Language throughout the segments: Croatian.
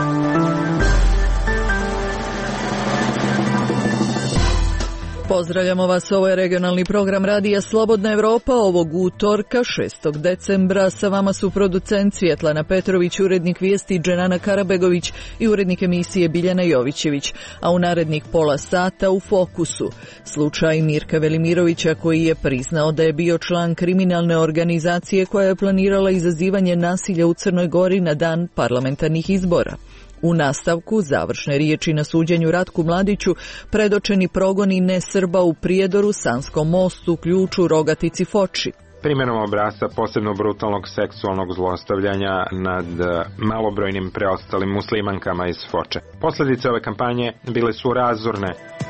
Pozdravljamo vas, ovo je regionalni program Radija Slobodna Evropa ovog utorka 6. decembra. Sa vama su producent Svjetlana Petrović, urednik vijesti Dženana Karabegović i urednik emisije Biljana Jovićević, a u narednih pola sata u fokusu slučaj Mirka Velimirovića koji je priznao da je bio član kriminalne organizacije koja je planirala izazivanje nasilja u Crnoj Gori na dan parlamentarnih izbora. U nastavku završne riječi na suđenju Ratku Mladiću, predočeni progoni nesrba u Prijedoru, Sanskom mostu, Ključu, Rogatici, Foči. Primjenom obrasca posebno brutalnog seksualnog zlostavljanja nad malobrojnim preostalim muslimankama iz Foče. Posljedice ove kampanje bile su razorne.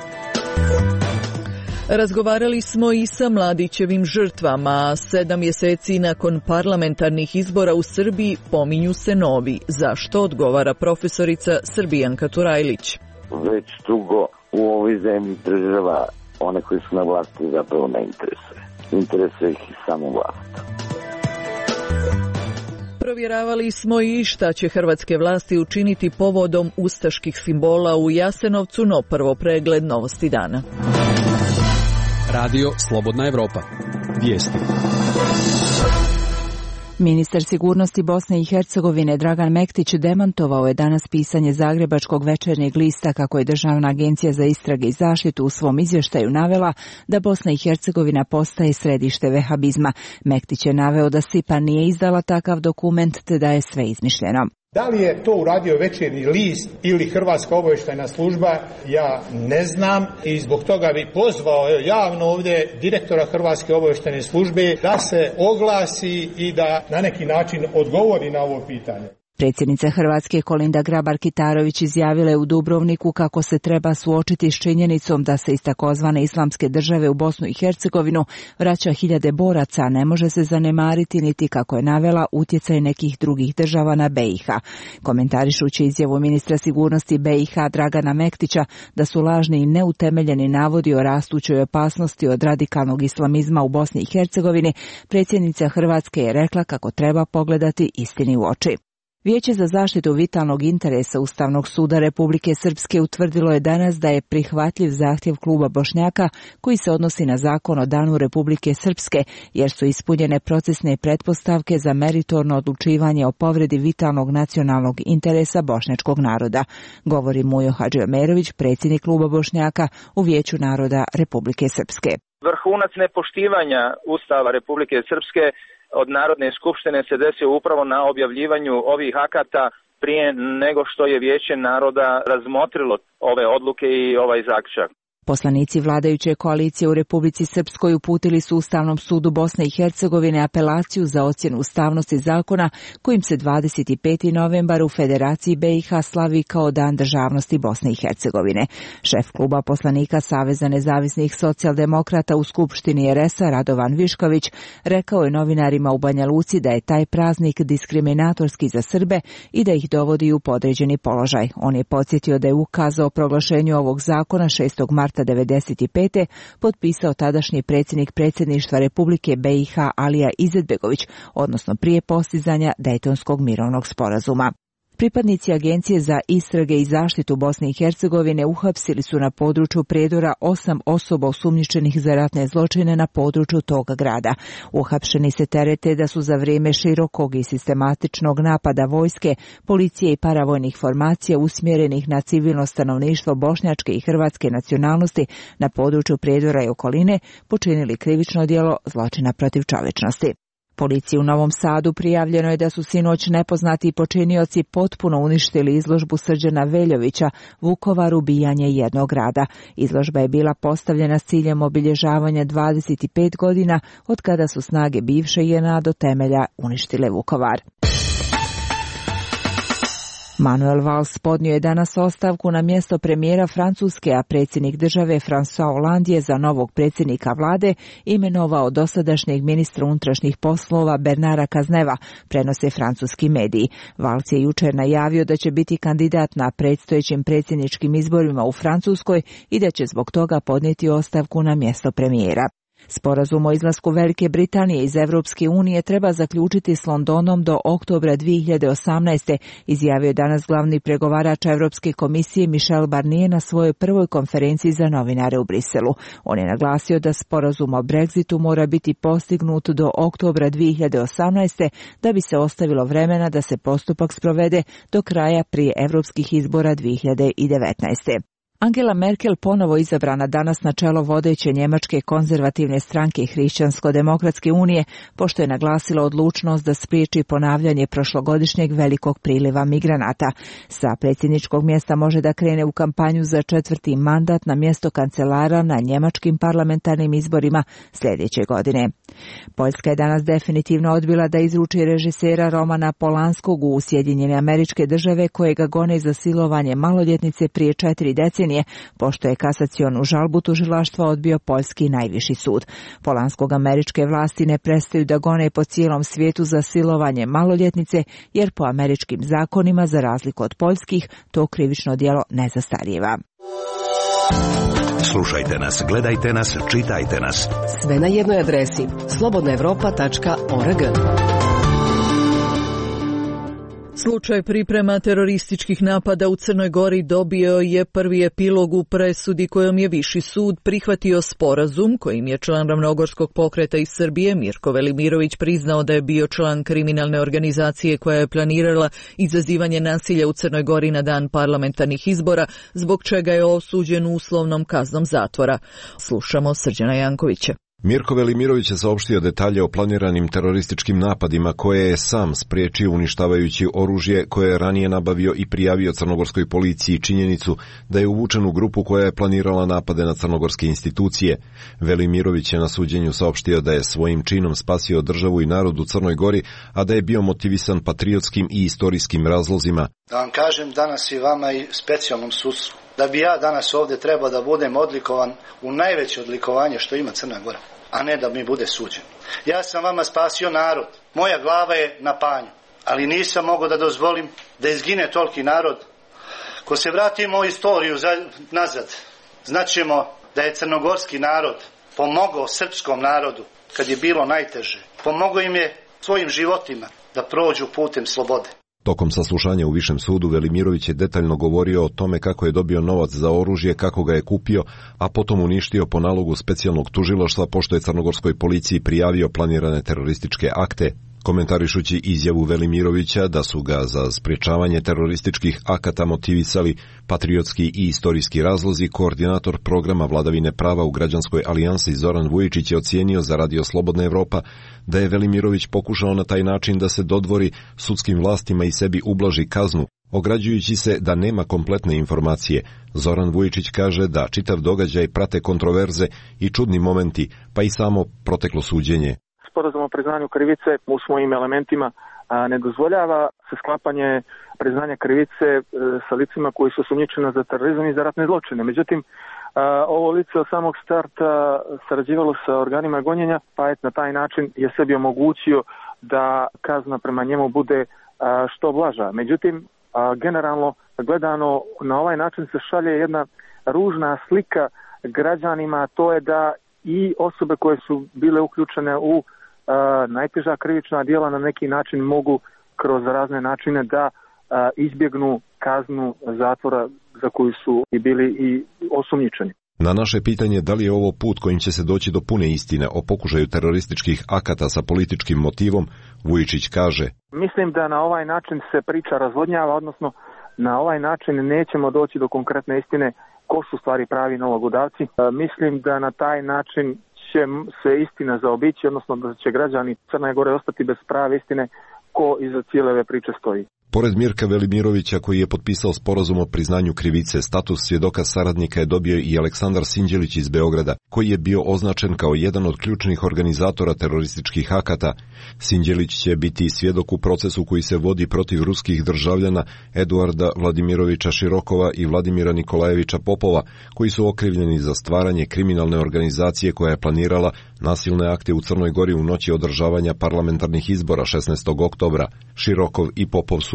Razgovarali smo i sa Mladićevim žrtvama. 7 mjeseci nakon parlamentarnih izbora u Srbiji pominju se novi. Zašto, odgovara profesorica Srbijanka Turajlić. Već dugo u ovoj zemlji država one koji su na vlasti zapravo ne interesuje. Interesuje ih i samo vlast. Provjeravali smo i šta će hrvatske vlasti učiniti povodom ustaških simbola u Jasenovcu, no prvo pregled novosti dana. Radio Slobodna Evropa. Vijesti. Ministar sigurnosti Bosne i Hercegovine Dragan Mektić demantovao je danas pisanje Zagrebačkog večernjeg lista kako je Državna agencija za istrage i zaštitu u svom izvještaju navela da Bosna i Hercegovina postaje središte vehabizma. Mektić je naveo da SIPA nije izdala takav dokument te da je sve izmišljeno. Da li je to uradio Večernji list ili Hrvatska obavještajna služba, ja ne znam i zbog toga bi pozvao javno ovdje direktora Hrvatske obavještajne službe da se oglasi i da na neki način odgovori na ovo pitanje. Predsjednica Hrvatske Kolinda Grabar-Kitarović izjavila je u Dubrovniku kako se treba suočiti s činjenicom da se iz takozvane islamske države u Bosnu i Hercegovinu vraća hiljade boraca, a ne može se zanemariti niti, kako je navela, utjecaj nekih drugih država na BiH. Komentarišući izjavu ministra sigurnosti BiH Dragana Mektića da su lažni i neutemeljeni navodi o rastućoj opasnosti od radikalnog islamizma u Bosni i Hercegovini, predsjednica Hrvatske je rekla kako treba pogledati istini u oči. Vijeće za zaštitu vitalnog interesa Ustavnog suda Republike Srpske utvrdilo je danas da je prihvatljiv zahtjev kluba Bošnjaka koji se odnosi na zakon o Danu Republike Srpske, jer su ispunjene procesne pretpostavke za meritorno odlučivanje o povredi vitalnog nacionalnog interesa bošnjačkog naroda, govori Mujo Hadžiomerović, predsjednik kluba Bošnjaka u Vijeću naroda Republike Srpske. Vrhunac nepoštivanja Ustava Republike Srpske od Narodne skupštine se desio upravo na objavljivanju ovih akata prije nego što je Vijeće naroda razmotrilo ove odluke i ovaj zaključak. Poslanici vladajuće koalicije u Republici Srpskoj uputili su Ustavnom sudu Bosne i Hercegovine apelaciju za ocjenu ustavnosti zakona kojim se 25. novembar u Federaciji BiH slavi kao Dan državnosti Bosne i Hercegovine. Šef kluba poslanika Saveza nezavisnih socijaldemokrata u Skupštini RS-a Radovan Višković rekao je novinarima u Banja Luci da je taj praznik diskriminatorski za Srbe i da ih dovodi u podređeni položaj. On je podsjetio da je ukaz o proglašenju ovog zakona 6. marta 1995. potpisao tadašnji predsjednik predsjedništva Republike BiH Alija Izetbegović, odnosno prije postizanja Dejtonskog mirovnog sporazuma. Pripadnici Agencije za istrage i zaštitu Bosne i Hercegovine uhapsili su na području Prijedora 8 osoba osumnjičenih za ratne zločine na području tog grada. Uhapšeni se terete da su za vrijeme širokog i sistematičnog napada vojske, policije i paravojnih formacija usmjerenih na civilno stanovništvo bošnjačke i hrvatske nacionalnosti na području Prijedora i okoline počinili krivično djelo zločina protiv čovječnosti. Policiji u Novom Sadu prijavljeno je da su sinoć nepoznati počinioci potpuno uništili izložbu Srđana Veljovića Vukovar ubijanje jednog grada. Izložba je bila postavljena s ciljem obilježavanja 25 godina od kada su snage bivše JNA do temelja uništile Vukovar. Manuel Valls podnio je danas ostavku na mjesto premijera Francuske, a predsjednik države François Hollande je za novog predsjednika vlade imenovao dosadašnjeg ministra unutrašnjih poslova Bernara Cazeneva, prenose francuski mediji. Valls je jučer najavio da će biti kandidat na predstojećim predsjedničkim izborima u Francuskoj i da će zbog toga podnijeti ostavku na mjesto premijera. Sporazum o izlasku Velike Britanije iz Evropske unije treba zaključiti s Londonom do oktobra 2018. izjavio je danas glavni pregovarač Evropske komisije Michel Barnier na svojoj prvoj konferenciji za novinare u Briselu. On je naglasio da sporazum o Brexitu mora biti postignut do oktobra 2018. da bi se ostavilo vremena da se postupak sprovede do kraja prije evropskih izbora 2019. Angela Merkel ponovo izabrana danas na čelo vodeće njemačke konzervativne stranke Hrišćansko-demokratske unije, pošto je naglasila odlučnost da spriječi ponavljanje prošlogodišnjeg velikog priliva migranata. Sa predsjedničkog mjesta može da krene u kampanju za 4. mandat na mjesto kancelara na njemačkim parlamentarnim izborima sljedeće godine. Poljska je danas definitivno odbila da izruči režisera Romana Polanskog u Sjedinjene Američke Države kojega gone za silovanje maloljetnice prije 4 decenije, pošto je kasacionu žalbu tužilaštva odbio poljski najviši sud. Polanskog američke vlasti ne prestaju da gone po cijelom svijetu za silovanje maloljetnice, jer po američkim zakonima, za razliku od poljskih, to krivično djelo ne zastarijeva. Slušajte nas, gledajte nas, čitajte nas. Sve na jednoj adresi slobodnaevropa.org. Slučaj priprema terorističkih napada u Crnoj Gori dobio je prvi epilog u presudi kojom je Viši sud prihvatio sporazum kojim je član Ravnogorskog pokreta iz Srbije Mirko Velimirović priznao da je bio član kriminalne organizacije koja je planirala izazivanje nasilja u Crnoj Gori na dan parlamentarnih izbora, zbog čega je osuđen uslovnom kaznom zatvora. Slušamo Srđana Jankovića. Mirko Velimirović je saopštio detalje o planiranim terorističkim napadima koje je sam spriječio uništavajući oružje koje je ranije nabavio i prijavio crnogorskoj policiji činjenicu da je uvučen u grupu koja je planirala napade na crnogorske institucije. Velimirović je na suđenju saopštio da je svojim činom spasio državu i narod u Crnoj Gori, a da je bio motivisan patriotskim i istorijskim razlozima. Da vam kažem danas i vama i specijalnom sudstvu, da bi ja danas ovdje trebao da budem odlikovan u najveće odlikovanje što ima Crna Gora, a ne da mi bude suđen. Ja sam vama spasio narod, moja glava je na panju, ali nisam mogao da dozvolim da izgine toliki narod. Ko se vratimo u istoriju nazad, znaćemo da je crnogorski narod pomogao srpskom narodu kad je bilo najteže. Pomogao im je svojim životima da prođu putem slobode. Tokom saslušanja u Višem sudu Velimirović je detaljno govorio o tome kako je dobio novac za oružje, kako ga je kupio, a potom uništio po nalogu specijalnog tužilaštva pošto je crnogorskoj policiji prijavio planirane terorističke akte. Komentarišući izjavu Velimirovića da su ga za sprječavanje terorističkih akata motivisali patriotski i istorijski razlozi, koordinator programa vladavine prava u Građanskoj alijansi Zoran Vujičić je ocijenio za Radio Slobodna Evropa da je Velimirović pokušao na taj način da se dodvori sudskim vlastima i sebi ublaži kaznu, ograđujući se da nema kompletne informacije. Zoran Vujičić kaže da čitav događaj prate kontroverze i čudni momenti, pa i samo proteklo suđenje. Sporazum o priznanju krivice u svojim elementima ne dozvoljava se sklapanje priznanja krivice sa licima koji su osumnjičena za terorizam i za ratne zločine. Međutim, ovo lice od samog starta sarađivalo sa organima gonjenja, pa na taj način je sebi omogućio da kazna prema njemu bude što blaža. Međutim, generalno gledano na ovaj način se šalje jedna ružna slika građanima, to je da i osobe koje su bile uključene u najteža krivična djela na neki način mogu kroz razne načine da izbjegnu kaznu zatvora za koju su i bili i osumnjičeni. Na naše pitanje da li je ovo put kojim će se doći do pune istine o pokušaju terorističkih akata sa političkim motivom, Vujičić kaže: Mislim da na ovaj način se priča razvodnjava, odnosno na ovaj način nećemo doći do konkretne istine ko su stvari pravi nalogodavci. Mislim da na taj način će se istina zaobići, odnosno da će građani Crne Gore ostati bez prave istine ko iza cijele ove priče stoji. Pored Mirka Velimirovića, koji je potpisao sporazum o priznanju krivice, status svjedoka saradnika je dobio i Aleksandar Sinđelić iz Beograda, koji je bio označen kao jedan od ključnih organizatora terorističkih akata. Sinđelić će biti svjedok u procesu koji se vodi protiv ruskih državljana Eduarda Vladimirovića Širokova i Vladimira Nikolajevića Popova, koji su okrivljeni za stvaranje kriminalne organizacije koja je planirala nasilne akte u Crnoj Gori u noći održavanja parlamentarnih izbora 16. oktobra. Širokov i Popov su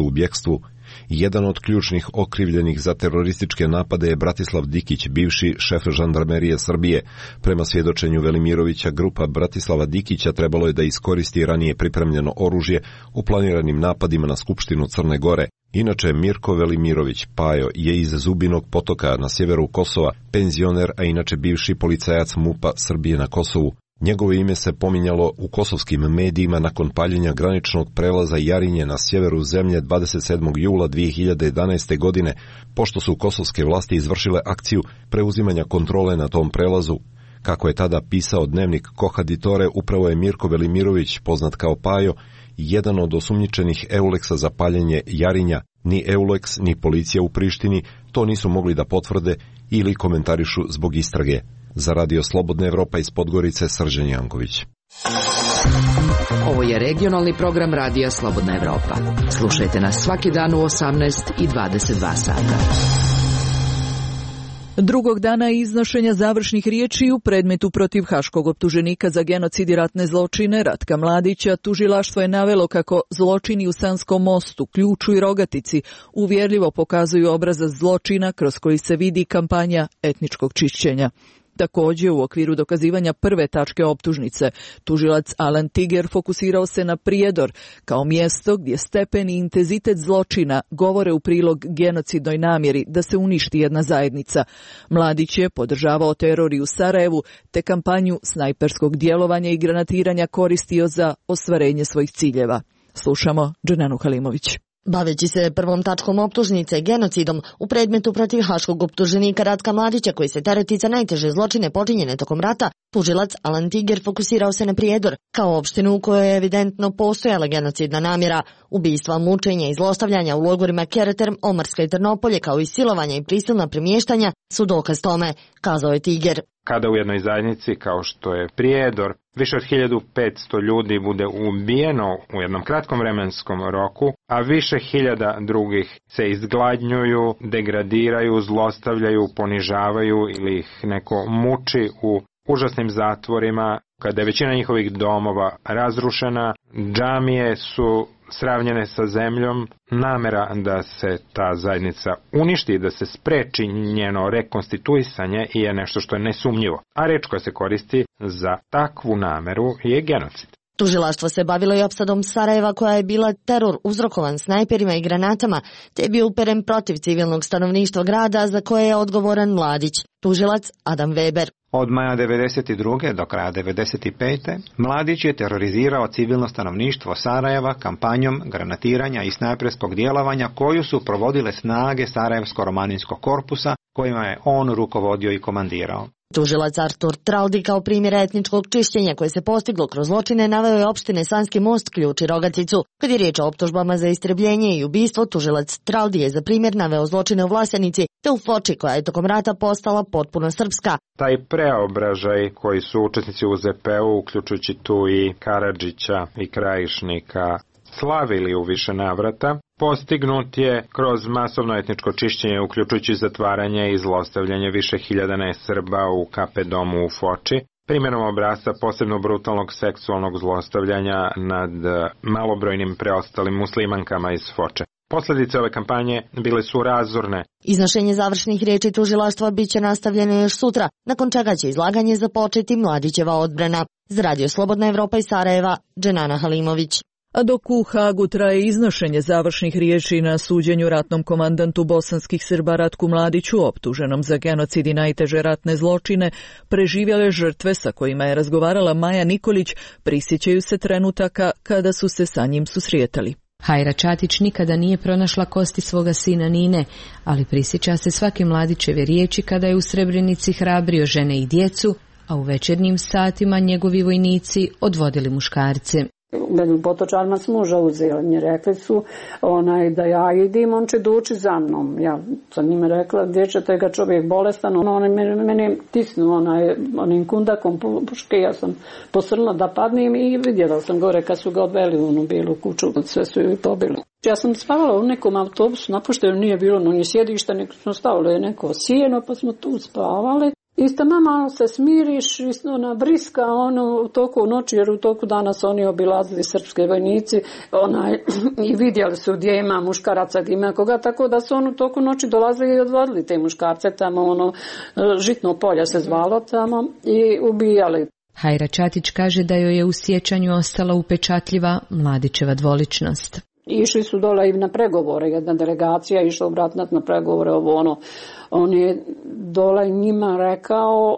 u bjekstvu. Jedan od ključnih okrivljenih za terorističke napade je Bratislav Dikić, bivši šef žandarmerije Srbije. Prema svjedočenju Velimirovića, grupa Bratislava Dikića trebalo je da iskoristi ranije pripremljeno oružje u planiranim napadima na Skupštinu Crne Gore. Inače, Mirko Velimirović, Pajo, je iz Zubinog Potoka na sjeveru Kosova, penzioner, a inače bivši policajac MUP-a Srbije na Kosovu. Njegovo ime se pominjalo u kosovskim medijima nakon paljenja graničnog prelaza Jarinje na sjeveru zemlje 27. jula 2011. godine, pošto su kosovske vlasti izvršile akciju preuzimanja kontrole na tom prelazu. Kako je tada pisao dnevnik Kohaditore, upravo je Mirko Velimirović, poznat kao Pajo, jedan od osumnjičenih Euleksa za paljenje Jarinja. Ni Euleks, ni policija u Prištini to nisu mogli da potvrde ili komentarišu zbog istrage. Za Radio Slobodna Evropa iz Podgorice, Srđan Janković. Ovo je regionalni program Radija Slobodna Evropa. Slušajte nas svaki dan u 18 i 22 sata. Drugog dana iznošenja završnih riječi u predmetu protiv haškog optuženika za genocid i ratne zločine Ratka Mladića, tužilaštvo je navelo kako zločini u Sanskom mostu, Ključu i Rogatici uvjerljivo pokazuju obrazac zločina kroz koji se vidi kampanja etničkog čišćenja. Također, u okviru dokazivanja prve tačke optužnice, tužilac Alan Tiger fokusirao se na Prijedor kao mjesto gdje stepen i intenzitet zločina govore u prilog genocidnoj namjeri da se uništi jedna zajednica. Mladić je podržavao teror i u Sarajevu, te kampanju snajperskog djelovanja i granatiranja koristio za ostvarenje svojih ciljeva. Slušamo Dženanu Halimović. Baveći se prvom tačkom optužnice genocidom u predmetu protiv haškog optuženika Ratka Mladića koji se tereti za najteže zločine počinjene tokom rata, tužilac Alan Tiger fokusirao se na Prijedor kao opštinu u kojoj je evidentno postojala genocidna namjera. Ubistva, mučenja i zlostavljanja u logorima Kereterm, Omarska i Trnopolje kao i silovanja i prisilna premještanja su dokaz tome, kazao je Tiger. Kada u jednoj zajednici kao što je Prijedor više od 1500 ljudi bude ubijeno u jednom kratkom vremenskom roku, a više hiljada drugih se izgladnjuju, degradiraju, zlostavljaju, ponižavaju ili ih neko muči u užasnim zatvorima, kada je većina njihovih domova razrušena, džamije su sravnjene sa zemljom, namera da se ta zajednica uništi, da se spreči njeno rekonstituisanje je nešto što je nesumnjivo, a reč koja se koristi za takvu nameru je genocid. Tužilaštvo se bavilo i opsadom Sarajeva koja je bila teror uzrokovan snajperima i granatama, te je bio uperen protiv civilnog stanovništva grada za koje je odgovoran Mladić. Tužilac Adam Weber. Od maja 1992. do kraja 1995. Mladić je terorizirao civilno stanovništvo Sarajeva kampanjom granatiranja i snajperskog djelovanja koju su provodile snage Sarajevsko-romaninskog korpusa kojima je on rukovodio i komandirao. Tužilac Artur Traldi kao primjer etničkog čišćenja koje se postiglo kroz zločine naveo je opštine Sanski most, Ključ i Rogaticu. Kad je riječ o optužbama za istrebljenje i ubistvo, tužilac Traldi je za primjer naveo zločine u Vlasenici te u Foči koja je tokom rata postala potpuno srpska. Taj preobražaj koji su učesnici u ZP-u, uključujući tu i Karadžića i Krajišnika, slavili u više navrata, postignut je kroz masovno etničko čišćenje, uključujući zatvaranje i zlostavljanje više hiljada nesrba u KP domu u Foči, primjenom obrasca posebno brutalnog seksualnog zlostavljanja nad malobrojnim preostalim muslimankama iz Foče. Posljedice ove kampanje bile su razorne. Iznošenje završnih riječi tužilaštva bit će nastavljeno još sutra, nakon čega će izlaganje započeti Mladićeva odbrana. Za Radio Slobodna Evropa iz Sarajeva, Dženana Halimović. A dok u Hagu traje iznošenje završnih riječi na suđenju ratnom komandantu bosanskih Srba Ratku Mladiću, optuženom za genocid i najteže ratne zločine, preživjele žrtve sa kojima je razgovarala Maja Nikolić prisjećaju se trenutaka kada su se sa njim susretali. Hajra Čatić nikada nije pronašla kosti svoga sina Nine, ali prisjeća se svake Mladićeve riječi kada je u Srebrenici hrabrio žene i djecu, a u večernjim satima njegovi vojnici odvodili muškarce. Meni potočarima s muža uzeli, mi rekli su da ja idim, on će doći za mnom. Ja sam njima rekla, gdje ćete ga čovjek bolestan, oni mene tisnu onim kundakom puške, ja sam posrla da padnem i vidjela sam gore kad su ga odveli u onu bijelu kuću, sve su ju pobili. Ja sam spavala u nekom autobusu, napušteno nije bilo ni sjedišta, nego smo stavili neko sjeno pa smo tu spavali. Isto malo se smiriš, ona briska u toku noći, jer u toku dana su oni obilazili srpske vojnici i vidjeli su gdje ima muškaraca, gdje ima koga, tako da su u toku noći dolazili i odvodili te muškarce tamo, Žitno polje se zvalo tamo i ubijali. Hajra Čatić kaže da joj je u sjećanju ostala upečatljiva Mladićeva dvoličnost. Išli su dole i na pregovore, jedna delegacija išla u Bratnat na pregovore, on je dole njima rekao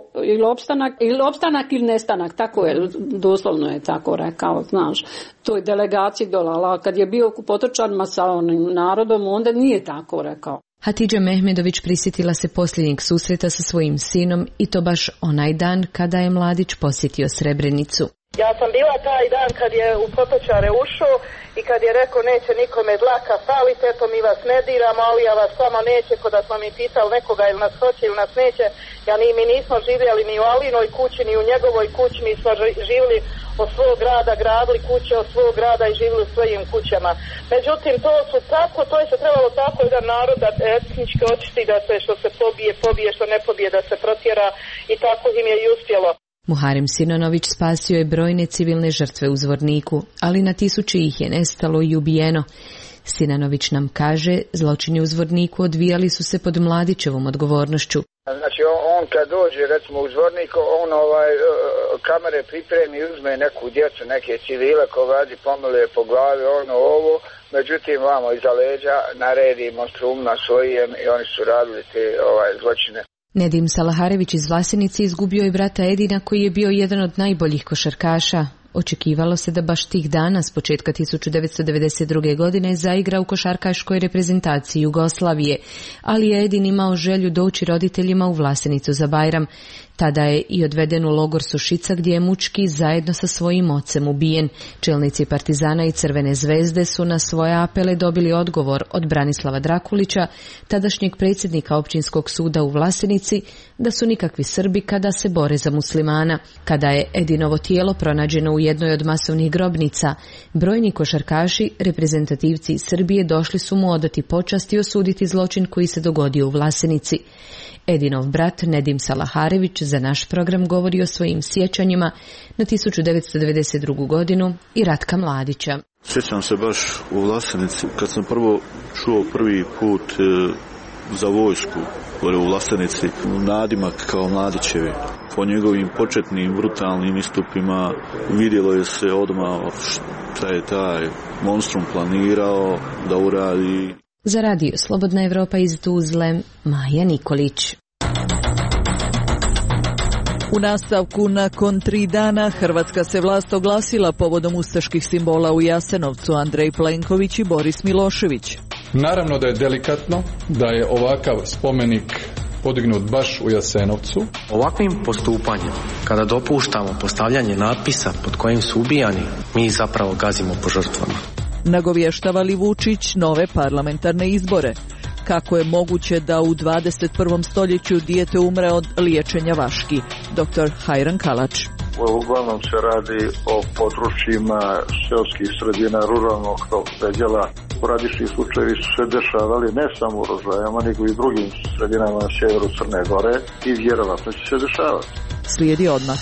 ili opstanak ili nestanak, tako je, doslovno je tako rekao, znaš, toj delegaciji dole, kad je bio u Potočanima sa onim narodom, onda nije tako rekao. Hatidža Mehmedović prisjetila se posljednjeg susreta sa svojim sinom i to baš onaj dan kada je Mladić posjetio Srebrenicu. Ja sam bila taj dan kad je u Potočare ušao i kad je rekao neće nikome dlaka falite, to mi vas ne diramo, ali ja vas samo neće, kod da smo mi pitali nekoga ili nas hoće ili nas neće, mi nismo živjeli ni u Alinoj kući, ni u njegovoj kući, mi smo živjeli od svog grada, gradili kuće od svog grada i živjeli u svojim kućama. Međutim, to je se trebalo tako jedan narod da etnički očisti, da se što se pobije, što ne pobije, da se protjera i tako im je i uspjelo. Muharem Sinonović spasio je brojne civilne žrtve u Zvorniku, ali na tisuće ih je nestalo i ubijeno. Sinanović nam kaže, zločini u Zvorniku odvijali su se pod Mladićevom odgovornošću. Znači on kad dođe recimo u Zvornik, on kamere pripremi, uzme neku djecu, neke civile ko radi, pomiluje po glavi, ovo, međutim vamo iza leđa naredi monstrumima svojim i oni su radili te zločine. Nedim Salaharević iz Vlasenice izgubio je brata Edina koji je bio jedan od najboljih košarkaša. Očekivalo se da baš tih dana s početka 1992. godine zaigra u košarkaškoj reprezentaciji Jugoslavije, ali je Edin imao želju doći roditeljima u Vlasenicu za Bajram. Tada je i odveden u logor Sušica gdje je mučki zajedno sa svojim ocem ubijen. Čelnici Partizana i Crvene zvezde su na svoje apele dobili odgovor od Branislava Drakulića, tadašnjeg predsjednika općinskog suda u Vlasenici, da su nikakvi Srbi kada se bore za muslimana. Kada je Edinovo tijelo pronađeno u jednoj od masovnih grobnica, brojni košarkaši, reprezentativci Srbije došli su mu odati počast i osuditi zločin koji se dogodio u Vlasenici. Edinov brat Nedim Salaharević za naš program govori o svojim sjećanjima na 1992. godinu i Ratka Mladića. Sjećam se baš u Vlasenici kad sam čuo prvi put za vojsku gore u Vlasenici, nadimak kao Mladićevi. Po njegovim početnim brutalnim istupima vidjelo je se odmah šta je taj monstrum planirao da uradi. Za radio Slobodna Evropa iz Tuzle, Maja Nikolić. U nastavku, nakon 3 dana, hrvatska se vlast oglasila povodom ustaških simbola u Jasenovcu, Andrej Plenković i Boris Milošević. Naravno da je delikatno da je ovakav spomenik podignut baš u Jasenovcu. Ovakvim postupanjem, kada dopuštamo postavljanje natpisa pod kojim su ubijani, mi zapravo gazimo po žrtvama. Nagovještava li Vučić nove parlamentarne izbore? Kako je moguće da u 21. stoljeću dijete umre od liječenja vaški? Dr. Hajran Kalač. Uglavnom se radi o područjima seoskih sredina, ruralnog tog predjela. Poradični slučajevi su se dešavali ne samo u Rožajama, nego i drugim sredinama na sjeveru Crne Gore i vjerovatno će se dešavati. Slijedi odmah.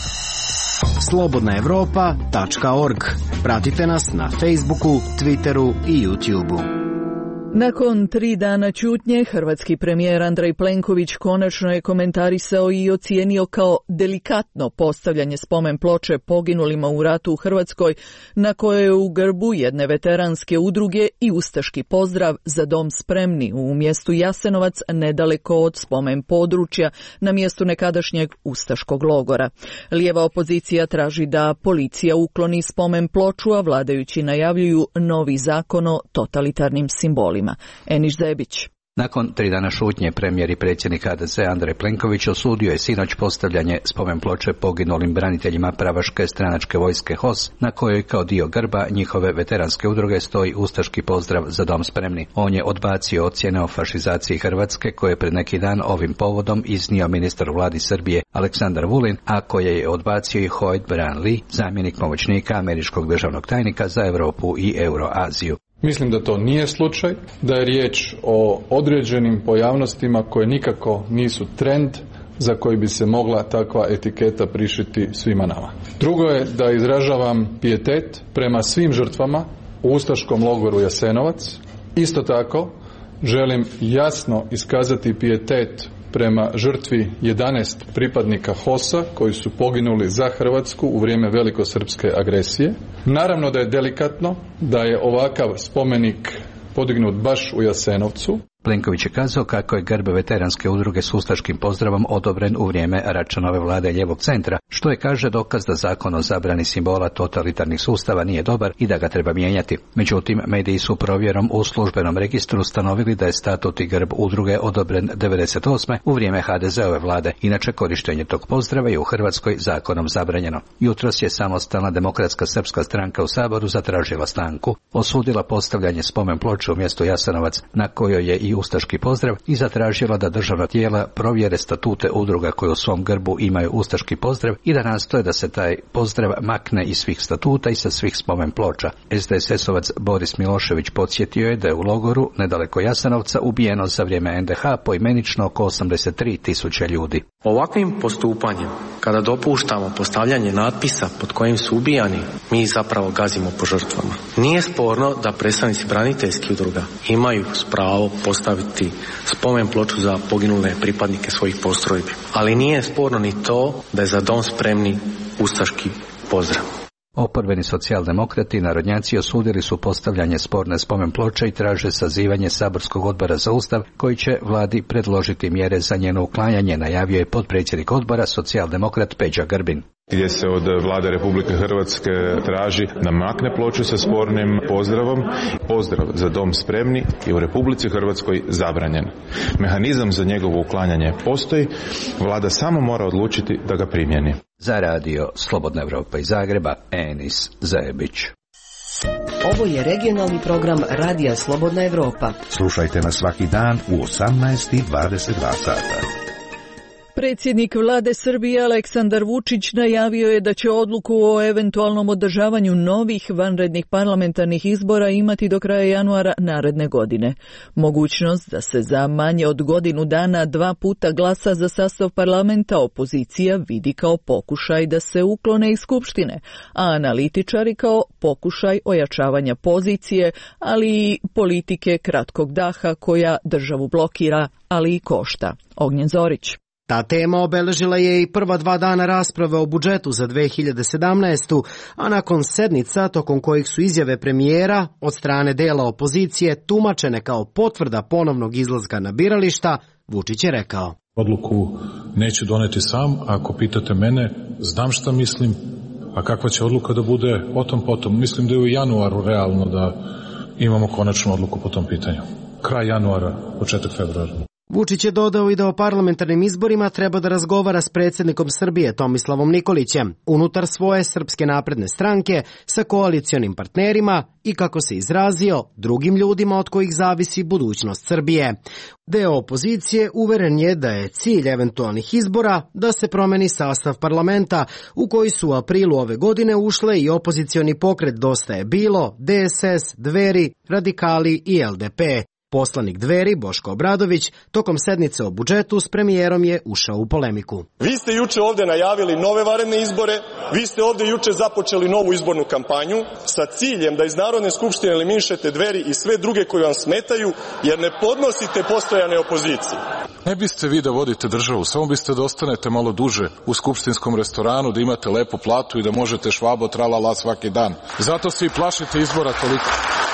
slobodnaevropa.org. Pratite nas na Facebooku, Twitteru i YouTubeu. Nakon 3 dana ćutnje, hrvatski premijer Andrej Plenković konačno je komentarisao i ocijenio kao delikatno postavljanje spomen ploče poginulima u ratu u Hrvatskoj, na kojoj je u grbu jedne veteranske udruge i ustaški pozdrav Za dom spremni u mjestu Jasenovac, nedaleko od spomen područja, na mjestu nekadašnjeg ustaškog logora. Lijeva opozicija traži da policija ukloni spomen ploču, a vladajući najavljuju novi zakon o totalitarnim simbolima. Eniš Zebić. Nakon 3 dana šutnje, premijer i predsjednik HDZ Andrej Plenković osudio je sinoć postavljanje spomen ploče poginulim braniteljima pravaške stranačke vojske HOS, na kojoj kao dio grba njihove veteranske udruge stoji ustaški pozdrav Za dom spremni. On je odbacio ocjene o fašizaciji Hrvatske koje je pred neki dan ovim povodom iznio ministar u vladi Srbije Aleksandar Vulin, a koje je odbacio i Hoyt Braham-Lee, zamjenik pomoćnika američkog državnog tajnika za Europu i Euroaziju. Mislim da to nije slučaj, da je riječ o određenim pojavnostima koje nikako nisu trend, za koji bi se mogla takva etiketa prišiti svima nama. Drugo je da izražavam pijetet prema svim žrtvama u ustaškom logoru Jasenovac. Isto tako želim jasno iskazati pijetet prema žrtvi 11 pripadnika HOS-a koji su poginuli za Hrvatsku u vrijeme velikosrpske agresije. Naravno da je delikatno da je ovakav spomenik podignut baš u Jasenovcu. Plenković je kazao kako je grb veteranske udruge s ustaškim pozdravom odobren u vrijeme Račanove vlade lijevog centra, što je, kaže, dokaz da zakon o zabrani simbola totalitarnih sustava nije dobar i da ga treba mijenjati. Međutim, mediji su provjerom u službenom registru ustanovili da je statut i grb udruge odobren 1998. u vrijeme HDZ-ove vlade. Inače, korištenje tog pozdrava je u Hrvatskoj zakonom zabranjeno. Jutros je Samostalna demokratska srpska stranka u Saboru zatražila stanku, osudila postavljanje spomen ploče u mjestu Jasenovac na kojoj je i ustaški pozdrav i zatražila da državna tijela provjere statute udruga koje u svom grbu imaju ustaški pozdrav i da nastoje da se taj pozdrav makne iz svih statuta i sa svih spomen ploča. SDSS-ovac Boris Milošević podsjetio je da je u logoru nedaleko Jasenovca ubijeno za vrijeme NDH poimenično oko 83.000 ljudi. Ovakvim postupanjem, kada dopuštamo postavljanje natpisa pod kojim su ubijani, mi zapravo gazimo po žrtvama. Nije sporno da predstavnici braniteljskih udruga imaju pravo postaviti spomen ploču za poginule pripadnike svojih postrojbi, ali nije sporno ni to da je za dom spremni ustaški pozdrav. Oporbeni socijaldemokrati i narodnjaci osudili su postavljanje sporne spomen ploče i traže sazivanje saborskog odbora za Ustav koji će vladi predložiti mjere za njeno uklanjanje, najavio je potpredsjednik odbora socijaldemokrat Peđa Grbin. Gdje se od vlade Republike Hrvatske traži da makne ploču sa spornim pozdravom. Pozdrav za dom spremni je u Republici Hrvatskoj zabranjen. Mehanizam za njegovo uklanjanje postoji, vlada samo mora odlučiti da ga primjeni. Za radio Slobodna Evropa iz Zagreba, Enis Zajebić. Ovo je regionalni program Radija Slobodna Evropa. Slušajte nas svaki dan u 18:22 sata. Predsjednik vlade Srbije Aleksandar Vučić najavio je da će odluku o eventualnom održavanju novih vanrednih parlamentarnih izbora imati do kraja januara naredne godine. Mogućnost da se za manje od godinu dana 2 puta glasa za sastav parlamenta opozicija vidi kao pokušaj da se uklone iz Skupštine, a analitičari kao pokušaj ojačavanja pozicije, ali i politike kratkog daha koja državu blokira, ali i košta. Ognjen Zorić. Ta tema obeležila je i prva 2 dana rasprave o budžetu za 2017. a nakon sednica tokom kojih su izjave premijera od strane dela opozicije tumačene kao potvrda ponovnog izlaska na birališta, Vučić je rekao: Odluku neću doneti sam, ako pitate mene, znam šta mislim, a kakva će odluka da bude o tom potom. Mislim da je u januaru realno da imamo konačnu odluku po tom pitanju. Kraj januara, početak februara. Vučić je dodao i da o parlamentarnim izborima treba da razgovara s predsjednikom Srbije Tomislavom Nikolićem unutar svoje Srpske napredne stranke sa koalicionim partnerima i, kako se izrazio, drugim ljudima od kojih zavisi budućnost Srbije. Deo opozicije uveren je da je cilj eventualnih izbora da se promeni sastav parlamenta u koji su u aprilu ove godine ušle i opozicioni pokret Dosta je bilo, DSS, Dveri, Radikali i LDP. Poslanik Dveri, Boško Obradović, tokom sednice o budžetu s premijerom je ušao u polemiku. Vi ste juče ovde najavili nove vanredne izbore, vi ste ovde juče započeli novu izbornu kampanju sa ciljem da iz Narodne skupštine eliminišete Dveri i sve druge koji vam smetaju, jer ne podnosite postojane opozicije. Ne biste vi da vodite državu, samo biste da ostanete malo duže u skupštinskom restoranu, da imate lepu platu i da možete švabo tralala svaki dan. Zato se i plašite izbora toliko.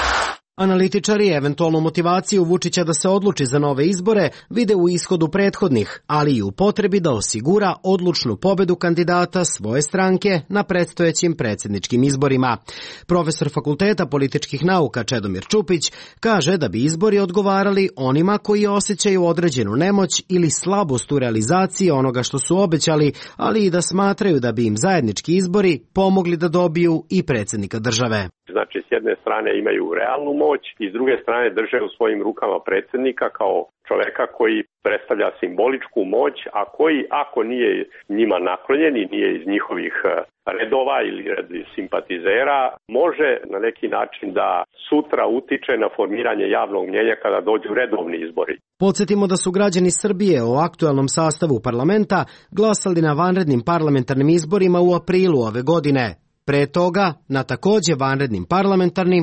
Analitičari eventualnu motivaciju Vučića da se odluči za nove izbore vide u ishodu prethodnih, ali i u potrebi da osigura odlučnu pobedu kandidata svoje stranke na predstojećim predsjedničkim izborima. Profesor Fakulteta političkih nauka Čedomir Čupić kaže da bi izbori odgovarali onima koji osjećaju određenu nemoć ili slabost u realizaciji onoga što su obećali, ali i da smatraju da bi im zajednički izbori pomogli da dobiju i predsjednika države. Znači, s jedne strane imaju realnu moć i s druge strane drže u svojim rukama predsjednika kao čoveka koji predstavlja simboličku moć, a koji, ako nije njima naklonjen i nije iz njihovih redova ili simpatizera, može na neki način da sutra utiče na formiranje javnog mnjenja kada dođu redovni izbori. Podsjetimo da su građani Srbije o aktualnom sastavu parlamenta glasali na vanrednim parlamentarnim izborima u aprilu ove godine. Pre toga na takođe vanrednim parlamentarnim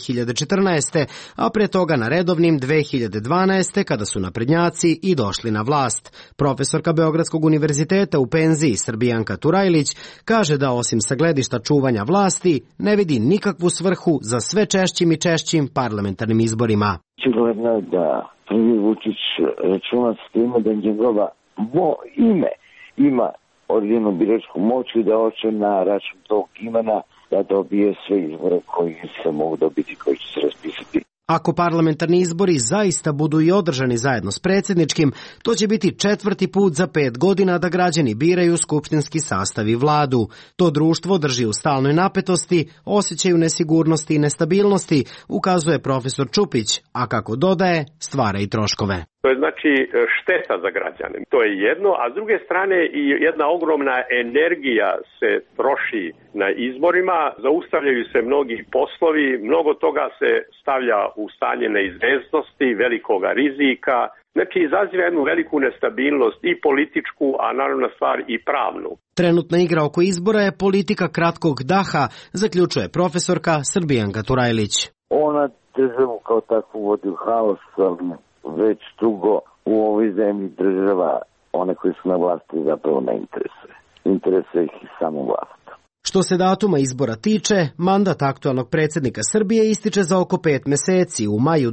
2014. a pre toga na redovnim 2012. kada su naprednjaci i došli na vlast. Profesorka Beogradskog univerziteta u penziji Srbijanka Turajlić kaže da osim sa gledišta čuvanja vlasti ne vidi nikakvu svrhu za sve češćim i češćim parlamentarnim izborima. Očigledno je da prvi Vučić računa s time da njegova ime ima određenu biračku moć i da hoće na račun tog imena da dobije sve izbore koji se mogu dobiti, koji će se raspisati. Ako parlamentarni izbori zaista budu i održani zajedno s predsjedničkim, to će biti 4. put za 5 godina da građani biraju skupštinski sastav i vladu. To društvo drži u stalnoj napetosti, osjećaju nesigurnosti i nestabilnosti, ukazuje profesor Čupić, a kako dodaje, stvara i troškove. To je znači šteta za građane. To je jedno, a s druge strane i jedna ogromna energija se troši na izborima, zaustavljaju se mnogi poslovi, mnogo toga se stavlja u stanje neizvesnosti, velikoga rizika, znači izaziva jednu veliku nestabilnost i političku, a naravno stvar i pravnu. Trenutna igra oko izbora je politika kratkog daha, zaključuje profesorka Srbijanka Turajlić. Ona državu kao takvu vodi u haos, ali već dugo u ovoj zemlji država one koji su na vlasti zapravo ne interesuje. Interesuje ih i samo vlast. Što se datuma izbora tiče, mandat aktualnog predsjednika Srbije ističe za oko 5 meseci u maju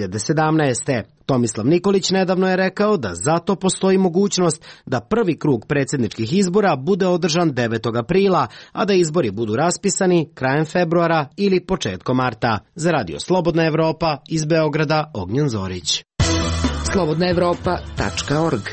2017. Tomislav Nikolić nedavno je rekao da zato postoji mogućnost da prvi krug predsjedničkih izbora bude održan 9. aprila, a da izbori budu raspisani krajem februara ili početkom marta. Za Radio Slobodna Evropa iz Beograda, Ognjen Zorić. slobodnaevropa.org.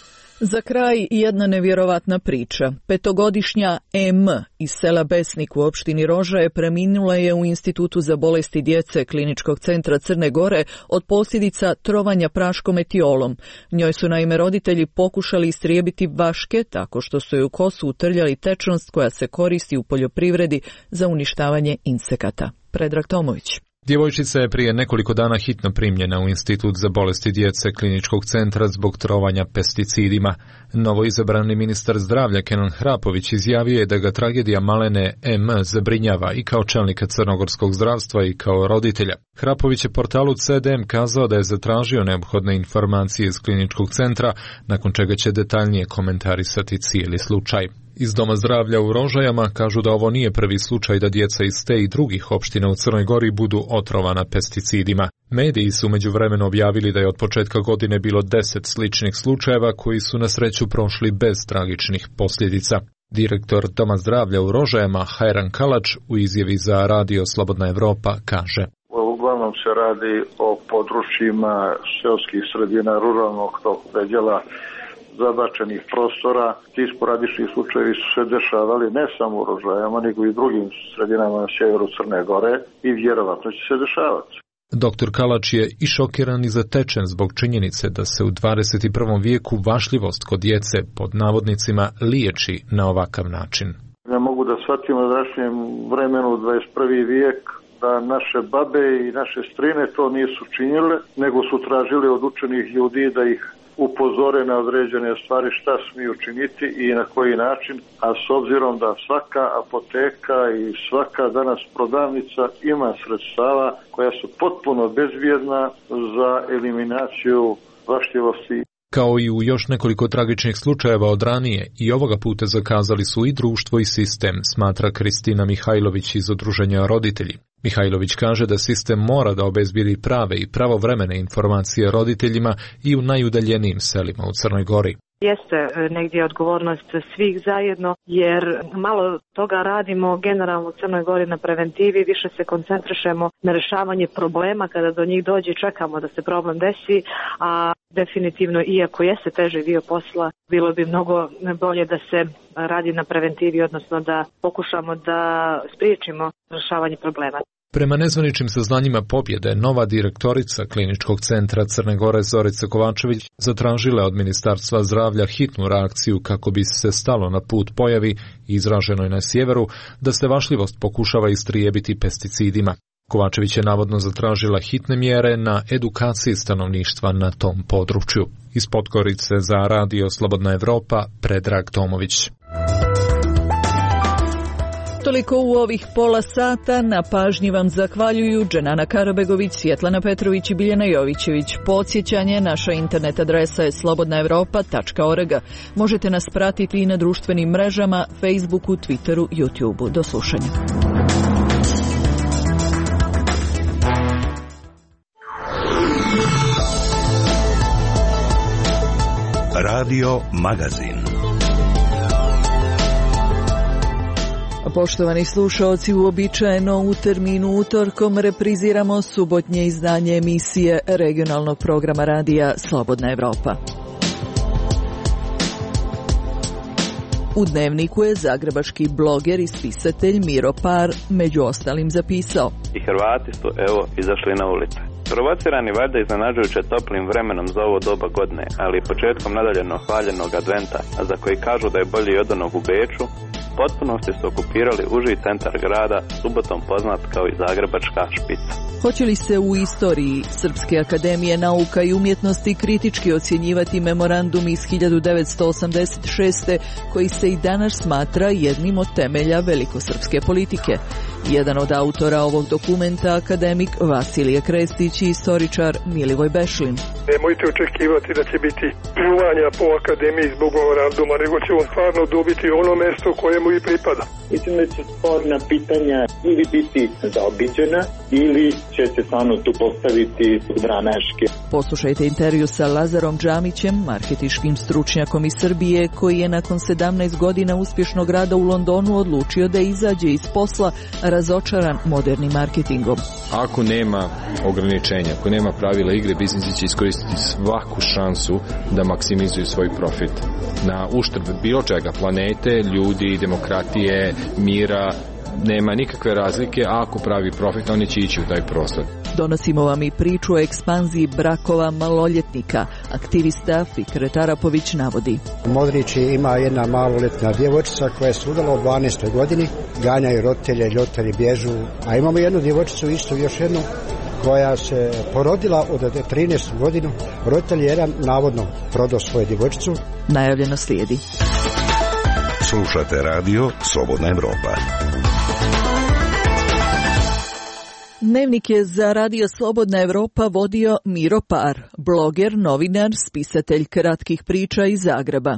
Za kraj jedna nevjerovatna priča. 5-godišnja M iz sela Besnik u opštini Rožaje preminula je u Institutu za bolesti djece Kliničkog centra Crne Gore od posljedica trovanja praškom etiolom. Njoj su naime roditelji pokušali istrijebiti vaške tako što su joj u kosu utrljali tečnost koja se koristi u poljoprivredi za uništavanje insekata. Predrag Tomović. Djevojčica je prije nekoliko dana hitno primljena u Institut za bolesti djece Kliničkog centra zbog trovanja pesticidima. Novoizabrani ministar zdravlja Kenan Hrapović izjavio je da ga tragedija malene M zabrinjava i kao čelnika crnogorskog zdravstva i kao roditelja. Hrapović je portalu CDM kazao da je zatražio neophodne informacije iz Kliničkog centra, nakon čega će detaljnije komentarisati cijeli slučaj. Iz Doma zdravlja u Rožajama kažu da ovo nije prvi slučaj da djeca iz te i drugih opština u Crnoj Gori budu otrovana pesticidima. Mediji su međuvremeno objavili da je od početka godine bilo 10 sličnih slučajeva koji su na sreću prošli bez tragičnih posljedica. Direktor Doma zdravlja u Rožajama, Hajran Kalač, u izjavi za Radio Slobodna Evropa kaže: Uglavnom se radi o područjima seoskih sredina, ruralnog tog predjela, zabačenih prostora. Ti sporadični slučajevi su se dešavali ne samo u Rožajama, nego i drugim sredinama na sjeveru Crne Gore i vjerovatno će se dešavati. Doktor Kalač je i šokiran i zatečen zbog činjenice da se u 21. vijeku vašljivost kod djece pod navodnicima liječi na ovakav način. Ne mogu da shvatim u današnjem vremenu 21. vijek da naše babe i naše strine to nisu činile, nego su tražili od učenih ljudi da ih upozore na određene stvari šta smiju učiniti i na koji način, a s obzirom da svaka apoteka i svaka danas prodavnica ima sredstava koja su potpuno bezvrijedna za eliminaciju vašljivosti. Kao i u još nekoliko tragičnih slučajeva od ranije, i ovoga puta zakazali su i društvo i sistem, smatra Kristina Mihajlović iz Udruženja Roditelji. Mihajlović kaže da sistem mora da obezbijedi prave i pravovremene informacije roditeljima i u najudaljenijim selima u Crnoj Gori. Jeste negdje odgovornost svih zajedno, jer malo toga radimo generalno u Crnoj Gori na preventivi, više se koncentrišemo na rješavanje problema kada do njih dođe, čekamo da se problem desi, a definitivno, iako jeste teži dio posla, bilo bi mnogo bolje da se radi na preventivi, odnosno da pokušamo da spriječimo rješavanje problema. Prema nezvaničnim saznanjima pobjede, nova direktorica Kliničkog centra Crne Gore Zorica Kovačević zatražila od Ministarstva zdravlja hitnu reakciju kako bi se stalo na put pojavi, izraženoj na sjeveru, da se vašljivost pokušava istrijebiti pesticidima. Kovačević je navodno zatražila hitne mjere na edukaciji stanovništva na tom području. Iz Podgorice za Radio Slobodna Evropa, Predrag Tomović. Toliko u ovih pola sata. Na pažnji vam zahvaljuju Dženana Karabegović, Svjetlana Petrović i Biljana Jovićević. Podsjećanje, naša internet adresa je slobodnaevropa.org. Možete nas pratiti i na društvenim mrežama, Facebooku, Twitteru, YouTubeu. Do slušanja. Radio Magazin. Poštovani slušaoci, uobičajeno u terminu utorkom repriziramo subotnje izdanje emisije regionalnog programa radija Slobodna Evropa. U Dnevniku je zagrebački bloger i spisatelj Miro Par među ostalim zapisao: I Hrvati su, evo, izašli na ulice. Provocirani valjda iznenađujuće toplim vremenom za ovo doba godine, ali i početkom nadaljeno hvaljenog adventa, a za koji kažu da je bolji od onog u Beču, potpunosti su okupirali uži centar grada, subotom poznat kao i Zagrebačka špica. Hoće li se u istoriji Srpske akademije nauka i umjetnosti kritički ocjenjivati memorandum iz 1986. koji se i danas smatra jednim od temelja velikosrpske politike? Jedan od autora ovog dokumenta, akademik Vasilije Krestić i istoričar Milivoj Bešlin. Nemojte očekivati da će biti pljuvanja po akademiji zbog memoranduma, nego će on stvarno dobiti ono mesto kojemu i pripada. Mislim da će sporna pitanja ili biti zaobiđena ili će se stvarno tu postaviti stranačke. Poslušajte intervju sa Lazarom Džamićem, marketinškim stručnjakom iz Srbije, koji je nakon 17 godina uspješnog rada u Londonu odlučio da izađe iz posla razočaran modernim marketingom. Ako nema ograničenja, ako nema pravila igre, biznisi će iskoristiti svaku šansu da maksimizuju svoj profit. Na uštrb bilo čega, planete, ljudi, demokratije, mira, nema nikakve razlike, a ako pravi profit, oni će ići u taj prostor. Donosimo vam i priču o ekspanziji brakova maloljetnika. Aktivista Fikret Arapović navodi: Modrić ima jedna maloletna djevojčica koja je sudala u 12. godini, ganjaju roditelje, roditelji bježu, a imamo jednu djevojčicu, isto još jednu, koja se porodila od 13. godinu. Roditelj jedan navodno prodao svoju djevojčicu. Najavljeno slijedi. Slušate radio Slobodna Evropa. Dnevnik je za Radio Slobodna Evropa vodio Miro Par, bloger, novinar, spisatelj kratkih priča iz Zagreba.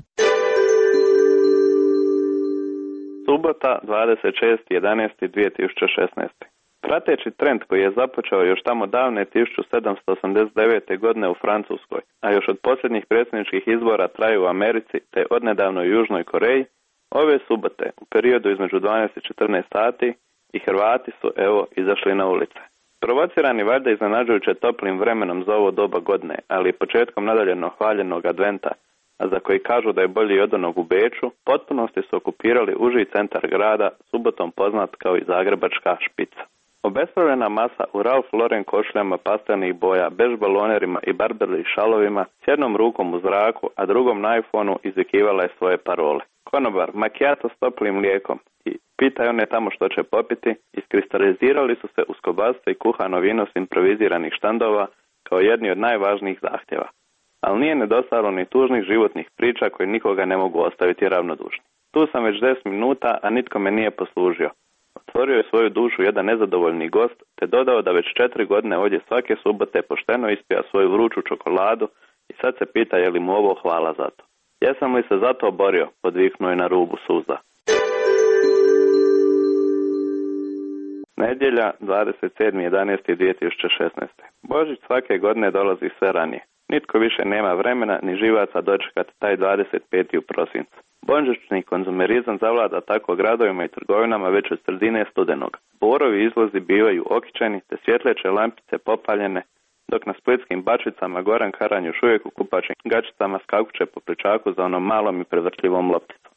Subota, 26.11.2016. Prateći trend koji je započeo još tamo davne 1789. godine u Francuskoj, a još od posljednjih predsjedničkih izbora traju u Americi te odnedavno u Južnoj Koreji, ove subote, u periodu između 12 i 14 sati, i Hrvati su, evo, izašli na ulice. Provocirani valjda iznenađujuće toplim vremenom za ovo doba godine, ali i početkom nadaljeno hvaljenog adventa, a za koji kažu da je bolji od onog u Beču, potpunosti su okupirali uži centar grada, subotom poznat kao i Zagrebačka špica. Obespravljena masa u Ralph Lauren košuljama pastelnih boja, bež balonerima i Burberry šalovima, s jednom rukom u zraku, a drugom na iPhoneu izvikivala je svoje parole. Konobar, macchiato s toplim mlijekom i pitaj one tamo što će popiti, iskristalizirali su se uz kobasice i kuhano vino s improviziranih štandova kao jedni od najvažnijih zahtjeva. Ali nije nedostajalo ni tužnih životnih priča koje nikoga ne mogu ostaviti ravnodušni. Tu sam već 10 minuta, a nitko me nije poslužio. Otvorio je svoju dušu jedan nezadovoljni gost, te dodao da već 4 godine ovdje svake subote pošteno ispija svoju vruću čokoladu i sad se pita je li mu ovo hvala za to. Jesam li se zato borio, podviknuo je na rubu suza. Nedjelja, 27.11.2016. Božić svake godine dolazi sve ranije. Nitko više nema vremena ni živaca dočekati taj 25. u prosincu. Božićni konzumerizam zavlada tako gradovima i trgovinama već od sredine studenog. Borovi izlozi bivaju okićeni, te svjetleće lampice popaljene, dok na splitskim Bačvicama Goran Karan još uvijek u kupačim gačicama skakuće po pličaku za onom malom i prevrtljivom lopticom.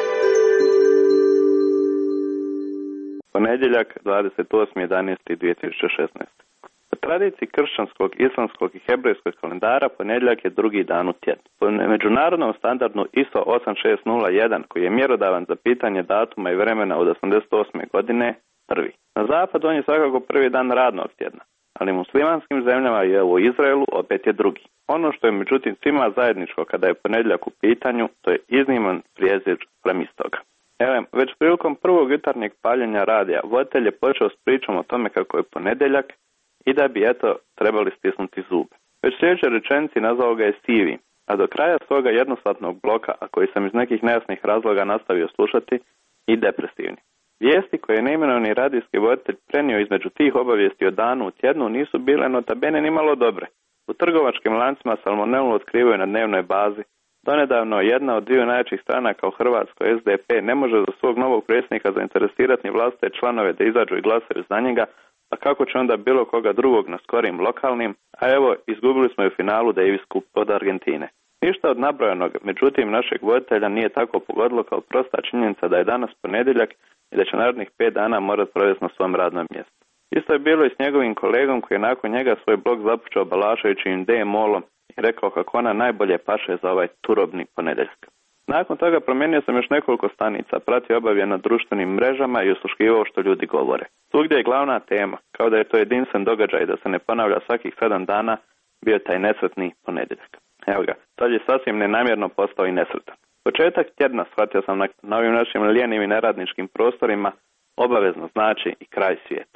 Ponedjeljak, 28.11.2016. Po tradiciji kršćanskog, islamskog i hebrejskog kalendara ponedjeljak je drugi dan u tjednu. Po međunarodnom standardu ISO 8601, koji je mjerodavan za pitanje datuma i vremena od 88. godine, prvi. Na zapadu on je svakako prvi dan radnog tjedna, ali u muslimanskim zemljama i u Izraelu opet je drugi. Ono što je međutim svima zajedničko kada je ponedjeljak u pitanju, to je izniman prijezir plemistoga. Već prilikom prvog jutarnjeg paljenja radija, voditelj je počeo s pričom o tome kako je ponedjeljak i da bi trebali stisnuti zube. Već sljedeće rečenici nazvao ga je sivi, a do kraja svoga jednosatnog bloka, a koji sam iz nekih nejasnih razloga nastavio slušati, i depresivni. Vijesti koje je neimenovani radijski voditelj prenio između tih obavijesti o danu u tjednu nisu bile notabene ni malo dobre. U trgovačkim lancima salmonelu otkrivaju na dnevnoj bazi. Donedavno jedna od dviju najjačih stranaka u Hrvatskoj, SDP, ne može za svog novog predsjednika zainteresirati ni vlastite članove da izađu i glasaju za njega, a kako će onda bilo koga drugog na skorim lokalnim, a evo, izgubili smo u finalu Davis Cup od Argentine. Ništa od nabrojanog, međutim, našeg voditelja nije tako pogodilo kao prosta činjenica da je danas ponedjeljak i da će narednih 5 dana morati provesti na svom radnom mjestu. Isto je bilo i s njegovim kolegom koji je nakon njega svoj blog započeo balašajući D-molom i rekao kako ona najbolje paše za ovaj turobni ponedjeljak. Nakon toga promijenio sam još nekoliko stanica, pratio obavije na društvenim mrežama i osluškivao što ljudi govore. Svugdje je glavna tema, kao da je to jedinstven događaj da se ne ponavlja svakih 7 dana, bio taj nesretni ponedjeljak. Evo ga, sad je sasvim nenamjerno postao i nesretan. Početak tjedna, shvatio sam na ovim našim lijenim i neradničkim prostorima, obavezno znači i kraj svijeta.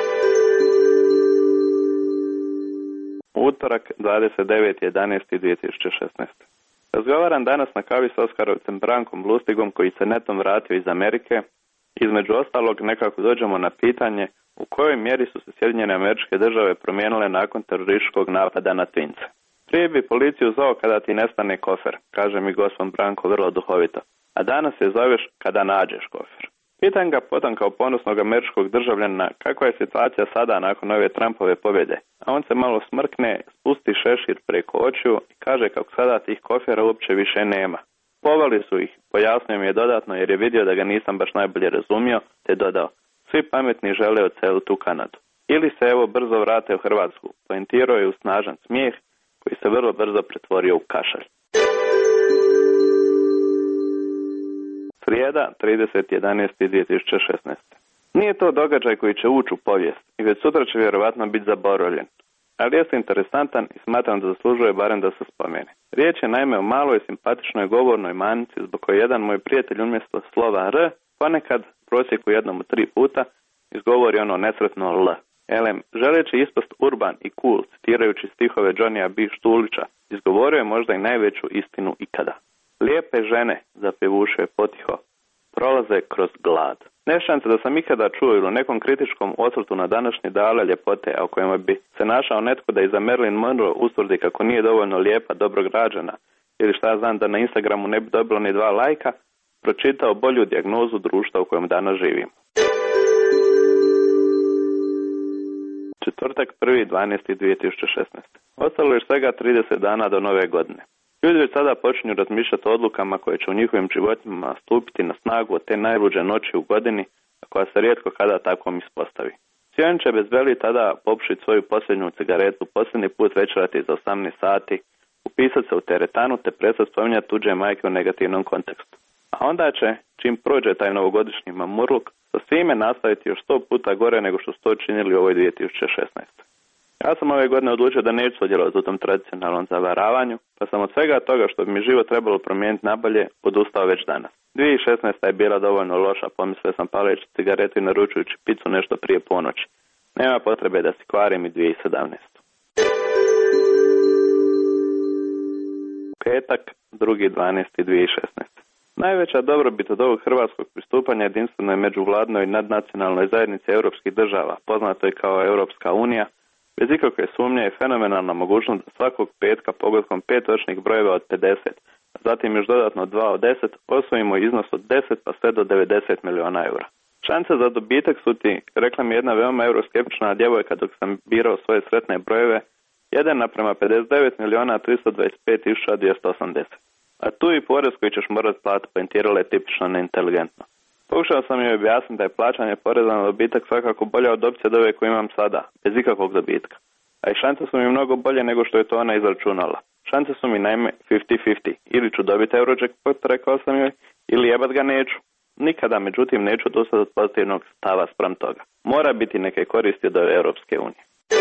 Utorak, 29.11.2016. Razgovaram danas na kavi s Oskarovcem Brankom Lustigom koji se netom vratio iz Amerike. Između ostalog nekako dođemo na pitanje u kojoj mjeri su se Sjedinjene Američke Države promijenile nakon terorističkog napada na Twince. Prije bi policiju zvao kada ti nestane kofer, kaže mi gospodin Branko vrlo duhovito, a danas je zoveš kada nađeš kofer. Pitam ga potom kao ponosnog američkog državljana kakva je situacija sada nakon ove Trumpove pobjede, a on se malo smrkne, spusti šešir preko očiju i kaže kako sada tih kofera uopće više nema. Povali su ih, pojasnio mi je dodatno jer je vidio da ga nisam baš najbolje razumio, te dodao, svi pametni žele odseliti u Kanadu. Ili se evo brzo vrate u Hrvatsku, poentirao je u snažan smijeh koji se vrlo brzo pretvorio u kašalj. Srijeda, 30.11.2016. Nije to događaj koji će ući u povijest i već sutra će vjerovatno biti zaboravljen, ali je interesantan i smatram da zaslužuje barem da se spomene. Riječ je naime o maloj simpatičnoj govornoj manici zbog koje jedan moj prijatelj umjesto slova R ponekad prosjeku jednom u 3 puta izgovori ono nesretno L. Želeći ispast urban i cool, citirajući stihove Johnnya B. Štulića, izgovorio je možda i najveću istinu ikada. Lijepe žene, zapjevuše je potiho, prolaze kroz glad. Ne šanse da sam ikada čuo ili u nekom kritičkom osvrtu na današnje dale ljepote, a u kojima bi se našao netko da iza Marilyn Monroe ustvrdi kako nije dovoljno lijepa, dobrograđana, ili šta ja znam da na Instagramu ne bi dobilo ni 2 lajka, pročitao bolju dijagnozu društva u kojem danas živimo. Četvrtak, 1.12.2016. Ostalo je svega 30 dana do nove godine. Ljudi već sada počinju razmišljati o odlukama koje će u njihovim životima stupiti na snagu od te najluđe noći u godini, a koja se rijetko kada takvom ispostavi. Svi oni će bez veli tada popušiti svoju posljednju cigaretu, posljednji put večerati za 18 sati, upisati se u teretanu te prestati spominjati tuđe majke u negativnom kontekstu. A onda će, čim prođe taj novogodišnji mamurluk, sa svime nastaviti još 100 puta gore nego što su to činili u ovoj 2016. Ja sam ove godine odlučio da neću sudjelovati u tom tradicionalnom zavaravanju, pa sam od svega toga što bi mi život trebalo promijeniti nabolje odustao već danas. 2016. je bila dovoljno loša, pomislio sam paleći cigaretu i naručujući picu nešto prije ponoći. Nema potrebe da si kvarim i 2017. Petak, 2.12.2016. Najveća dobrobit od ovog hrvatskog pristupanja jedinstvenoj međuvladnoj nadnacionalnoj zajednici europskih država, poznatoj kao Europska unija, bez ikakve sumnje je fenomenalna mogućnost da svakog petka pogodkom 5 točnih brojeva od 50, a zatim još dodatno 2 od 10, osvojimo iznos od 10 pa sve do 90 milijuna eura. Šanse za dobitak su ti, rekla mi jedna veoma euroskeptična djevojka dok sam birao svoje sretne brojeve, 1:59.325.280. A tu i porez koji ćeš morati platiti, poentirala je tipično neinteligentno. Pokušao sam joj objasniti da je plaćanje poreza na dobitak svakako bolja od opcije od ove koju imam sada, bez ikakvog dobitka. A i šance su mi mnogo bolje nego što je to ona izračunala. Šance su mi naime 50-50. Ili ću dobiti Eurojackpot, rekao sam joj, ili jebat ga neću. Nikada, međutim, neću dostati od pozitivnog stava spram toga. Mora biti neke koristi do Europske unije.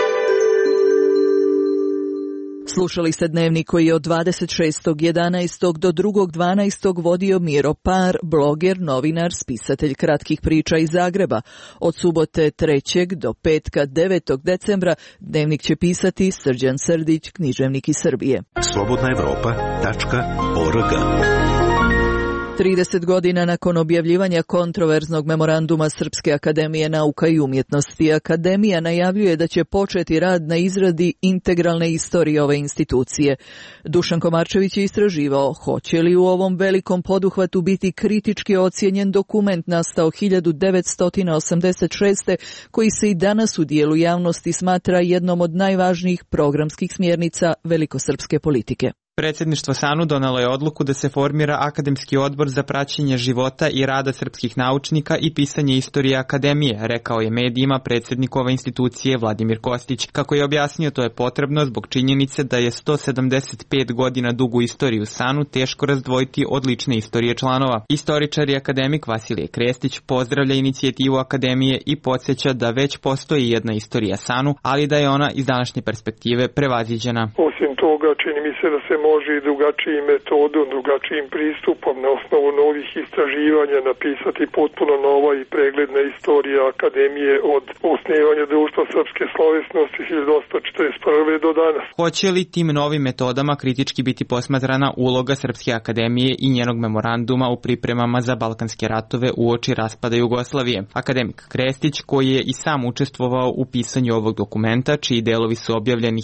Slušali ste dnevnik koji je od 26.11. do 2.12. vodio Miro Par, bloger, novinar, spisatelj kratkih priča iz Zagreba. Od subote 3. do petka 9. decembra dnevnik će pisati Srđan Srdić, književnik iz Srbije. slobodnaevropa.org 30 godina nakon objavljivanja kontroverznog memoranduma Srpske akademije nauka i umjetnosti, Akademija najavljuje da će početi rad na izradi integralne istorije ove institucije. Dušan Komarčević je istraživao hoće li u ovom velikom poduhvatu biti kritički ocijenjen dokument nastao 1986. koji se i danas u dijelu javnosti smatra jednom od najvažnijih programskih smjernica velikosrpske politike. Predsjedništvo SANU donelo je odluku da se formira akademski odbor za praćenje života i rada srpskih naučnika i pisanje istorije akademije, rekao je medijima predsjednik ove institucije Vladimir Kostić. Kako je objasnio, to je potrebno zbog činjenice da je 175 godina dugu istoriju SANU teško razdvojiti od lične istorije članova. Istoričar i akademik Vasilije Krestić pozdravlja inicijativu akademije i podsjeća da već postoji jedna istorija SANU, ali da je ona iz današnje perspektive prevaziđena. Osim toga, čini mi se da se može i drugačijim metodom, drugačijim pristupom na osnovu novih istraživanja napisati potpuno nova i pregledna istorija akademije od osnivanja društva srpske slovesnosti 1841. do danas. Hoće li tim novim metodama kritički biti posmatrana uloga Srpske akademije i njenog memoranduma u pripremama za balkanske ratove uoči raspada Jugoslavije? Akademik Krestić, koji je i sam učestvovao u pisanju ovog dokumenta, čiji delovi su objavljeni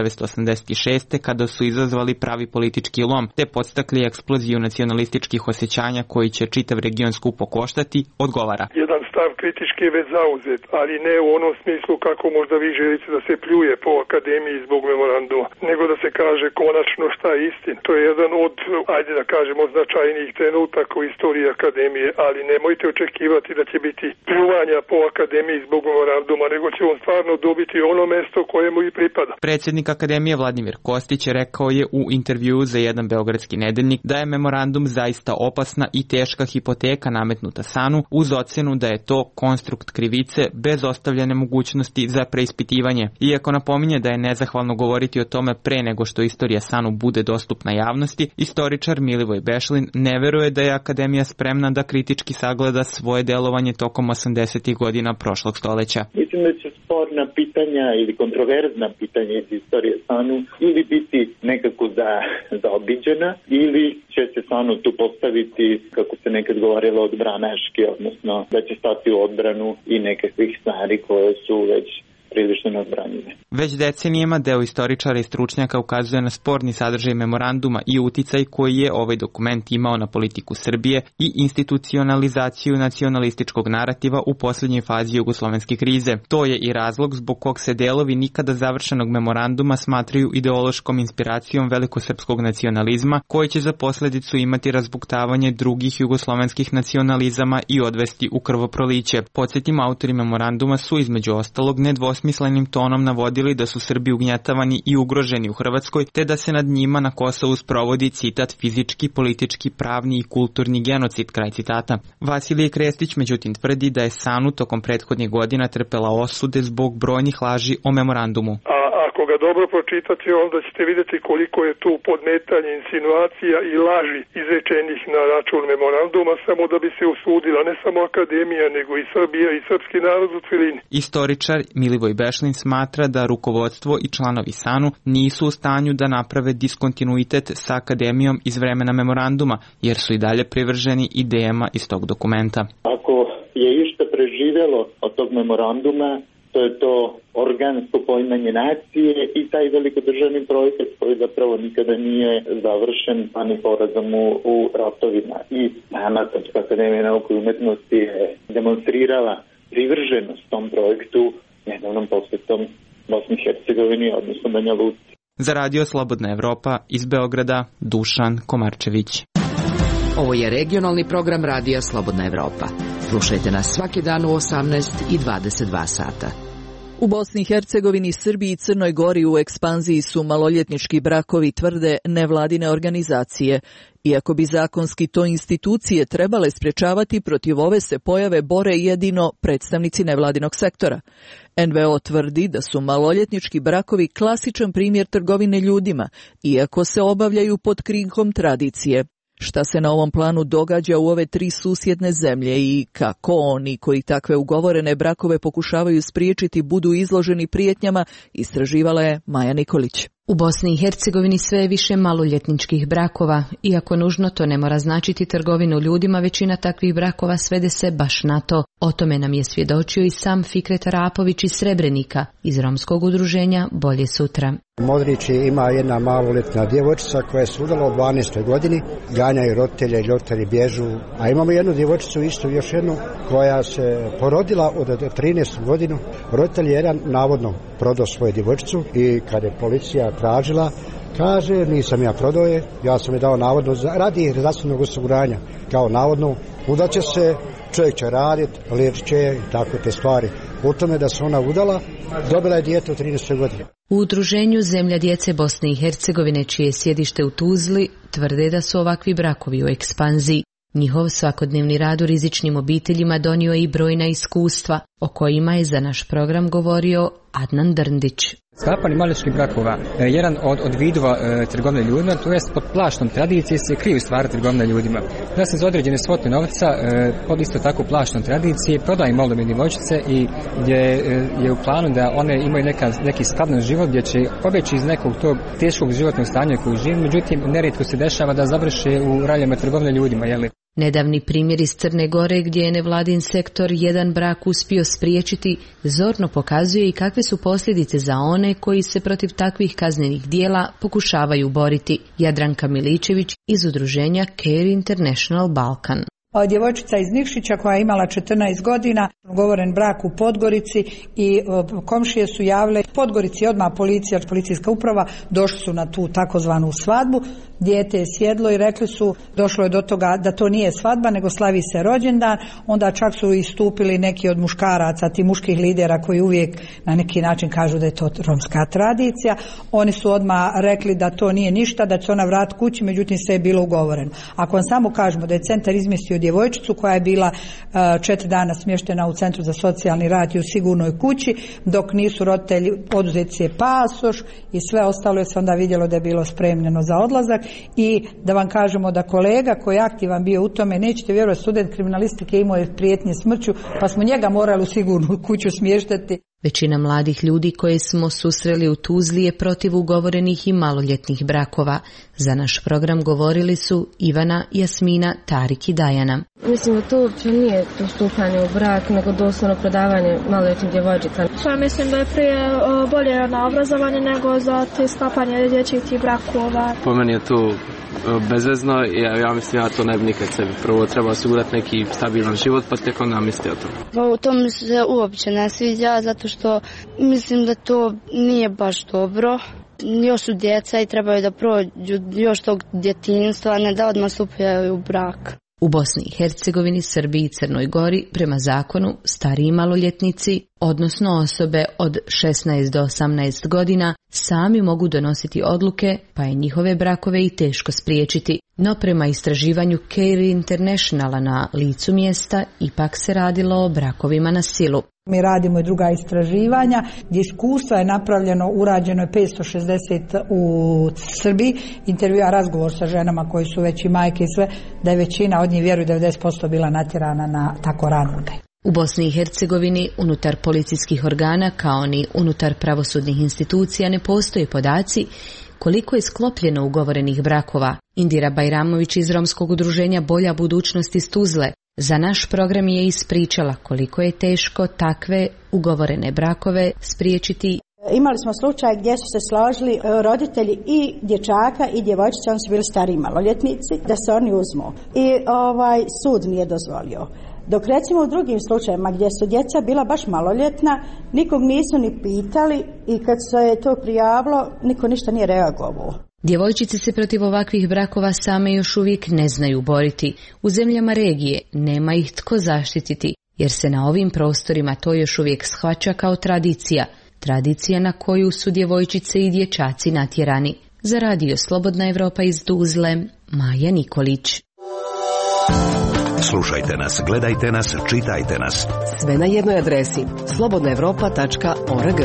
1986. kada su izazvali pravi politički lom, te podstakli eksploziju nacionalističkih osjećanja koji će čitav region skupo koštati, odgovara. Jedan stav kritički je već zauzet, ali ne u onom smislu kako možda vi želite da se pljuje po akademiji zbog memoranduma, nego da se kaže konačno šta je istina. To je jedan od, ajde da kažemo, značajnijih trenutaka u istoriji akademije, ali nemojte očekivati da će biti pljuvanja po akademiji zbog memoranduma, nego će on stvarno dobiti ono mesto kojemu i pripada. Predsjednik akademije Vladimir Kostić rekao je u intervjuu za jedan beogradski nedeljnik da je memorandum zaista opasna i teška hipoteka nametnuta SANU uz ocjenu da je to konstrukt krivice bez ostavljene mogućnosti za preispitivanje. Iako napominje da je nezahvalno govoriti o tome pre nego što istorija SANU bude dostupna javnosti, istoričar Milivoj Bešlin ne veruje da je akademija spremna da kritički sagleda svoje delovanje tokom 80. godina prošlog stoljeća. Mislim da će sporna pitanja ili kontroverzna pitanja iz istorije SANU ili biti nekako zaobiđena ili će se SANU tu postaviti, kako se nekad govorilo, odbranaški, odnosno da će stati u odbranu i nekakvih stvari koje su već prilično neodbranjive. Već decenijama deo istoričara i stručnjaka ukazuje na sporni sadržaj memoranduma i uticaj koji je ovaj dokument imao na politiku Srbije i institucionalizaciju nacionalističkog narativa u posljednjoj fazi jugoslovenske krize. To je i razlog zbog kog se delovi nikada završenog memoranduma smatraju ideološkom inspiracijom velikosrpskog nacionalizma, koji će za posljedicu imati razbuktavanje drugih jugoslovenskih nacionalizama i odvesti u krvoproliće. Podsjetim, autori memoranduma su između ostalog nedvosmislenim tonom navodili da su Srbi ugnjetavani i ugroženi u Hrvatskoj, te da se nad njima na Kosovu sprovodi, citat, fizički, politički, pravni i kulturni genocid, kraj citata. Vasilije Krestić međutim tvrdi da je SANU tokom prethodnih godina trpela osude zbog brojnih laži o memorandumu. Ako ga dobro pročitate, onda ćete vidjeti koliko je tu podmetanje, insinuacija i laži izrečenih na račun memoranduma, samo da bi se osudila ne samo akademija, nego i Srbija i srpski narod u celini. Istoričar Milivoj Bešlin smatra da rukovodstvo i članovi SANU nisu u stanju da naprave diskontinuitet sa akademijom iz vremena memoranduma, jer su i dalje privrženi idejama iz tog dokumenta. Ako je išta preživjelo od tog memoranduma, to je to organsko poimanje nacije i taj velikodržavni projekat koji zapravo nikada nije završen, pa ni porazom u ratovima. I sama Srpska akademija nauke i umetnosti je demonstrirala privrženost tom projektu nedavnom posjetom Bosni i Hercegovini, odnosno Banja Luci. Za Radio Slobodna Evropa iz Beograda, Dušan Komarčević. Ovo je regionalni program Radija Slobodna Evropa. Slušajte nas svaki dan u 18 i 22 sata. U Bosni i Hercegovini, Srbiji i Crnoj Gori u ekspanziji su maloljetnički brakovi, tvrde nevladine organizacije. Iako bi zakonski to institucije trebale sprječavati, protiv ove se pojave bore jedino predstavnici nevladinog sektora. NVO tvrdi da su maloljetnički brakovi klasičan primjer trgovine ljudima, iako se obavljaju pod krinkom tradicije. Šta se na ovom planu događa u ove tri susjedne zemlje i kako oni koji takve ugovorene brakove pokušavaju spriječiti budu izloženi prijetnjama, istraživala je Maja Nikolić. U Bosni i Hercegovini sve je više maloljetničkih brakova. Iako nužno to ne mora značiti trgovinu ljudima, većina takvih brakova svede se baš na to. O tome nam je svjedočio i sam Fikret Arapović iz Srebrenika, iz romskog udruženja Bolje sutra. Modrić ima jedna maloljetna djevojčica koja je se udala u 12. godini, ganjaju roditelje, roditelji bježu, a imamo jednu djevojčicu isto, još jednu, koja se porodila od 13. godinu. Roditelj jedan navodno prodao svoju djevojčicu i kad je policija tražila, kaže nisam ja prodao je, ja sam je dao navodno radi zdravstvenog osiguranja, kao navodno udaće se, čovjek će raditi, liječit će i tako te stvari. U tome da se ona udala, dobila je dijete u 13. godini. U udruženju Zemlja djece Bosne i Hercegovine, čije je sjedište u Tuzli, tvrde da su ovakvi brakovi u ekspanziji. Njihov svakodnevni rad u rizičnim obiteljima donio je i brojna iskustva, o kojima je za naš program govorio Adnan Drndić. Sklapanje maloljetničkih brakova, jedan od vidova trgovine ljudima, to jest pod plaštom tradicije se kriju stvari trgovine ljudima. Da se za određene svote novca, pod isto tako plaštom tradicije, prodaje maloljetne djevojčice i gdje je u planu da one imaju neki skladan život gdje će pobjeći iz nekog tog teškog životnog stanja koju žive, međutim nerijetko se dešava da završe u raljama trgovine ljudima, jeli? Nedavni primjer iz Crne Gore, gdje je nevladin sektor jedan brak uspio spriječiti, zorno pokazuje i kakve su posljedice za one koji se protiv takvih kaznenih dijela pokušavaju boriti. Jadranka Miličević iz udruženja Care International Balkan. Djevojčica iz Nikšića koja je imala 14 godina, ugovoren brak u Podgorici i komšije su javile Podgorici odmah policijska uprava, došli su na tu takozvanu svadbu, dijete je sjedlo i rekli su, došlo je do toga da to nije svadba nego slavi se rođendan, onda čak su istupili neki od muškaraca, ti muških lidera koji uvijek na neki način kažu da je to romska tradicija, oni su odmah rekli da to nije ništa, da će ona vratiti kući, međutim sve je bilo ugovoreno. Ako vam samo kažemo da je centar izmjestio djevojčicu koja je bila 4 dana smještena u Centru za socijalni rad i u sigurnoj kući, dok nisu roditelji, oduzeti je pasoš i sve ostalo je se onda vidjelo da je bilo spremljeno za odlazak. I da vam kažemo da kolega koji je aktivan bio u tome, nećete vjerovati, student kriminalistike imao je prijetnje smrću, pa smo njega morali u sigurnu kuću smještati. Većina mladih ljudi koje smo susreli u Tuzli je protiv ugovorenih i maloljetnih brakova. Za naš program govorili su Ivana, Jasmina, Tarik i Dajana. Mislim da to uopće nije stupanje u brak, nego doslovno prodavanje maloljetnih djevojčica. Ja mislim da je prije bolje na obrazovanje nego za te sklapanje dječjih tih brakova. Po meni je to bezvezno i ja mislim da to ne bi nikad sebi. Prvo treba osigurati neki stabilan život, pa tek onda misli o tome. To mi se uopće ne sviđa, zato što mislim da to nije baš dobro. Još su djeca i trebaju da prođu još tog djetinjstva, a ne da odmah stupaju u brak. U Bosni i Hercegovini, Srbiji i Crnoj Gori prema zakonu stariji maloljetnici, odnosno osobe od 16 do 18 godina, sami mogu donositi odluke, pa je njihove brakove i teško spriječiti. No prema istraživanju Care Internationala na licu mjesta, ipak se radilo o brakovima na silu. Mi radimo i druga istraživanja, gdje iskustva je napravljeno, urađeno je 560 u Srbiji, intervjua, razgovor sa ženama koji su već i majke i sve, da je većina od njih, vjeruju, 90% bila natjerana na tako ranu udaju. U Bosni i Hercegovini unutar policijskih organa kao ni unutar pravosudnih institucija ne postoje podaci koliko je sklopljeno ugovorenih brakova. Indira Bajramović iz romskog udruženja Bolja budućnost iz Tuzle za naš program je ispričala koliko je teško takve ugovorene brakove spriječiti. Imali smo slučaj gdje su se složili roditelji i dječaka i djevojčice, oni su bili stariji maloljetnici, da se oni uzmu. I sud nije dozvolio. Dok recimo u drugim slučajevima gdje su djeca bila baš maloljetna, nikog nisu ni pitali i kad se je to prijavilo, niko ništa nije reagovao. Djevojčice se protiv ovakvih brakova same još uvijek ne znaju boriti. U zemljama regije nema ih tko zaštititi, jer se na ovim prostorima to još uvijek shvaća kao tradicija. Tradicija na koju su djevojčice i dječaci natjerani. Za radio Slobodna Evropa iz Tuzle, Maja Nikolić. Slušajte nas, gledajte nas, čitajte nas. Sve na jednoj adresi slobodnaevropa.org.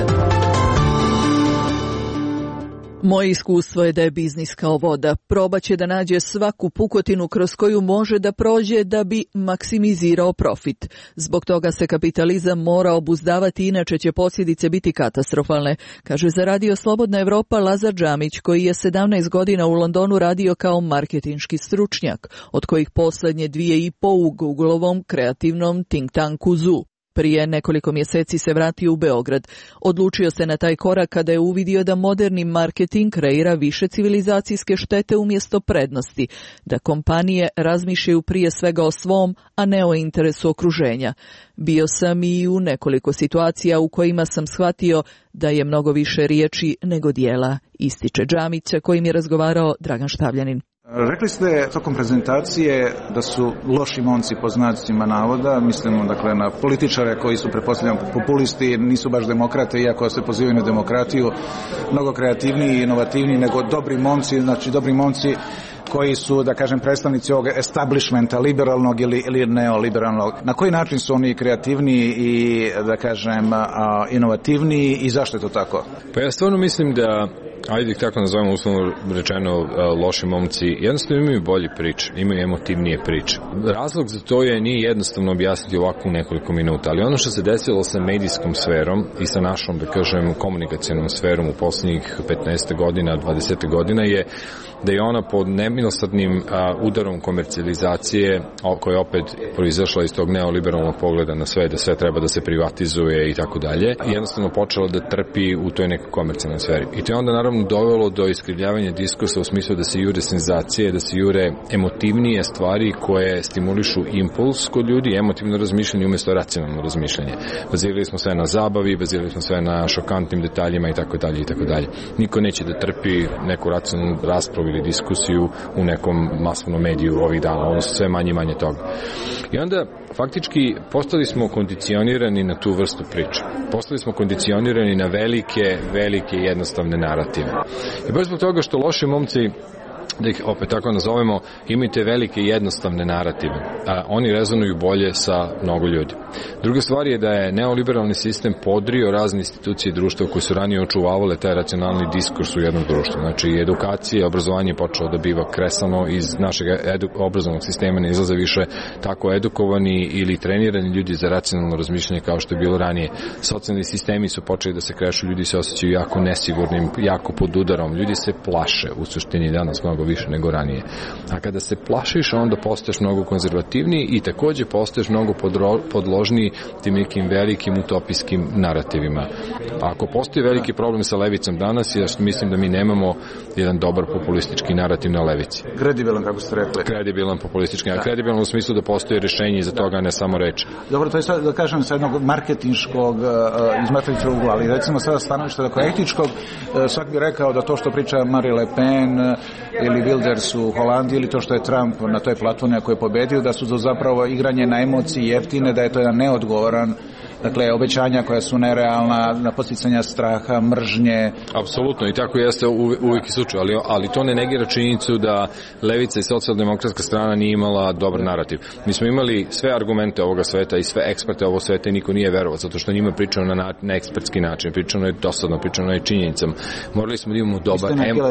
Moje iskustvo je da je biznis kao voda. Probat će da nađe svaku pukotinu kroz koju može da prođe da bi maksimizirao profit. Zbog toga se kapitalizam mora obuzdavati, inače će posljedice biti katastrofalne, kaže za radio Slobodna Evropa Lazar Džamić, koji je 17 godina u Londonu radio kao marketinški stručnjak, od kojih posljednje 2,5 u Googleovom kreativnom think tanku Zoo. Prije nekoliko mjeseci se vratio u Beograd. Odlučio se na taj korak kada je uvidio da moderni marketing kreira više civilizacijske štete umjesto prednosti, da kompanije razmišljaju prije svega o svom, a ne o interesu okruženja. Bio sam i u nekoliko situacija u kojima sam shvatio da je mnogo više riječi nego dijela, ističe Džamića kojim je razgovarao Dragan Štavljanin. Rekli ste tokom prezentacije da su loši momci po znacima navoda, mislimo dakle na političare koji su pretpostavljam populisti, nisu baš demokrate, iako se pozivaju na demokratiju, mnogo kreativniji i inovativniji nego dobri momci, znači dobri momci koji su, da kažem, predstavnici ovog establishmenta, liberalnog ili neoliberalnog. Na koji način su oni kreativniji i, da kažem, inovativniji i zašto je to tako? Pa ja stvarno mislim da, ajde tako nazovemo uslovno rečeno, loši momci, jednostavno imaju bolje priče, imaju emotivnije priče. Razlog za to nije jednostavno objasniti ovako u nekoliko minuta, ali ono što se desilo sa medijskom sferom i sa našom, da kažem, komunikacionom sferom u posljednjih 15 godina, 20 godina je da je ona pod nemilosrdnim udarom komercijalizacije, koja je opet proizašla iz tog neoliberalnog pogleda na sve, da sve treba da se privatizuje i tako dalje, jednostavno počela da trpi u toj nekoj komercijalnoj sferi. I to je onda naravno dovelo do iskrivljavanja diskursa u smislu da se jure senzacije, da se jure emotivnije stvari koje stimulišu impuls kod ljudi, emotivno razmišljanje umjesto racionalno razmišljanje. Bazirali smo sve na zabavi, bazirali smo sve na šokantnim detaljima i tako dalje i tako dalje. Niko neće da trpi neku racionalnu raspravu ili diskusiju u nekom masovnom mediju ovih dana, odnosno sve manje i manje toga. I onda faktički postali smo kondicionirani na tu vrstu priče. Postali smo kondicionirani na velike jednostavne narative. I baš zbog toga što loši momci, da ih opet tako nazovemo, imate velike jednostavne narative, a oni rezonuju bolje sa mnogo ljudi. Druga stvar je da je neoliberalni sistem podrio razne institucije i društva koje su ranije očuvavale taj racionalni diskurs u jednom društvu. Znači, edukacija, obrazovanje je počelo da biva kresano iz našeg obrazovnog sistema, ne izlaze više tako edukovani ili trenirani ljudi za racionalno razmišljanje kao što je bilo ranije. Socijalni sistemi su počeli da se krešu, ljudi se osjećaju jako nesigurnim, jako pod udarom, ljudi se plaše u suštini danas mnogo više nego ranije. A kada se plašiš, onda postaješ mnogo konzervativniji i također postaješ mnogo podložniji tim nekim velikim utopijskim narativima. A ako postoji veliki problem sa levicom danas, ja mislim da mi nemamo jedan dobar populistički narativ na levici. Kredibilan, kako ste rekli. Kredibilan populistički, a kredibilan u smislu da postoji rješenje za toga, ne samo reč. Dobro, to je sad, da kažem, sa jednog marketinškog izmatričnog ugla, ali recimo sada stanovište dakle etičkog, svak bi rekao da to što priča Marie Le Pen ili Wilders u Holandiji ili to što je Trump na toj platformi ako je pobedio, da su to zapravo igranje na emociji jeftine, da je to jedan neodgovoran, dakle, obećanja koja su nerealna, na podsticanja straha, mržnje. Apsolutno, i tako jeste uvijek i slučaj, ali to ne negira činjenicu da levica i socijaldemokratska strana nije imala dobar narativ. Mi smo imali sve argumente ovoga sveta i sve eksperte ovog sveta i niko nije verovao, zato što njima pričano na ekspertski način, pričano je dosadno, pričano je činjenicama. Morali smo da imamo dobar...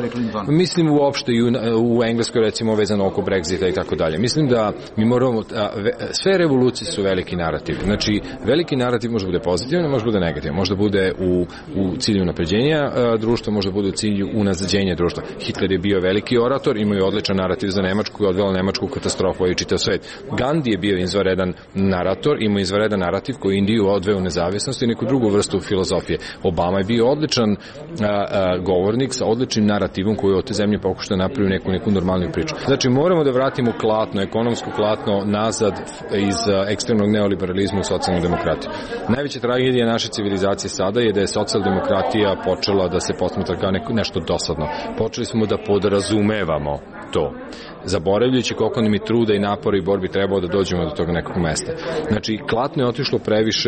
Mislim uopšte i u Engleskoj recimo vezano oko Brexita i tako dalje. Mislim da mi moramo... Sve revolucije su veliki narativ. Znači, veliki narativ narativ može bude pozitivan, može bude negativan, može bude u cilju unapređenja društva, može bude u cilju unazađenja društva. Hitler je bio veliki orator, imao je odličan narativ za Nemačku i odvela Nemačku katastrofu i čitav svet. Gandhi je bio izvanredan narator, imao izvanredan narativ koji Indiju odveo u nezavisnost i neku drugu vrstu filozofije. Obama je bio odličan govornik sa odličnim narativom koji od te zemlje pokušao da napravi neku normalniju priču. Znači moramo da vratimo klatno, ekonomsko klatno nazad iz ekstremnog neoliberalizma u socijalnu demokratiju. Najveća tragedija naše civilizacije sada je da je socijaldemokratija počela da se posmatra kao nešto dosadno. Počeli smo da podrazumevamo to, zaboravljajući koliko nam je truda i napora i borbi trebao da dođemo do tog nekog mesta. Znači, klatno je otišlo previše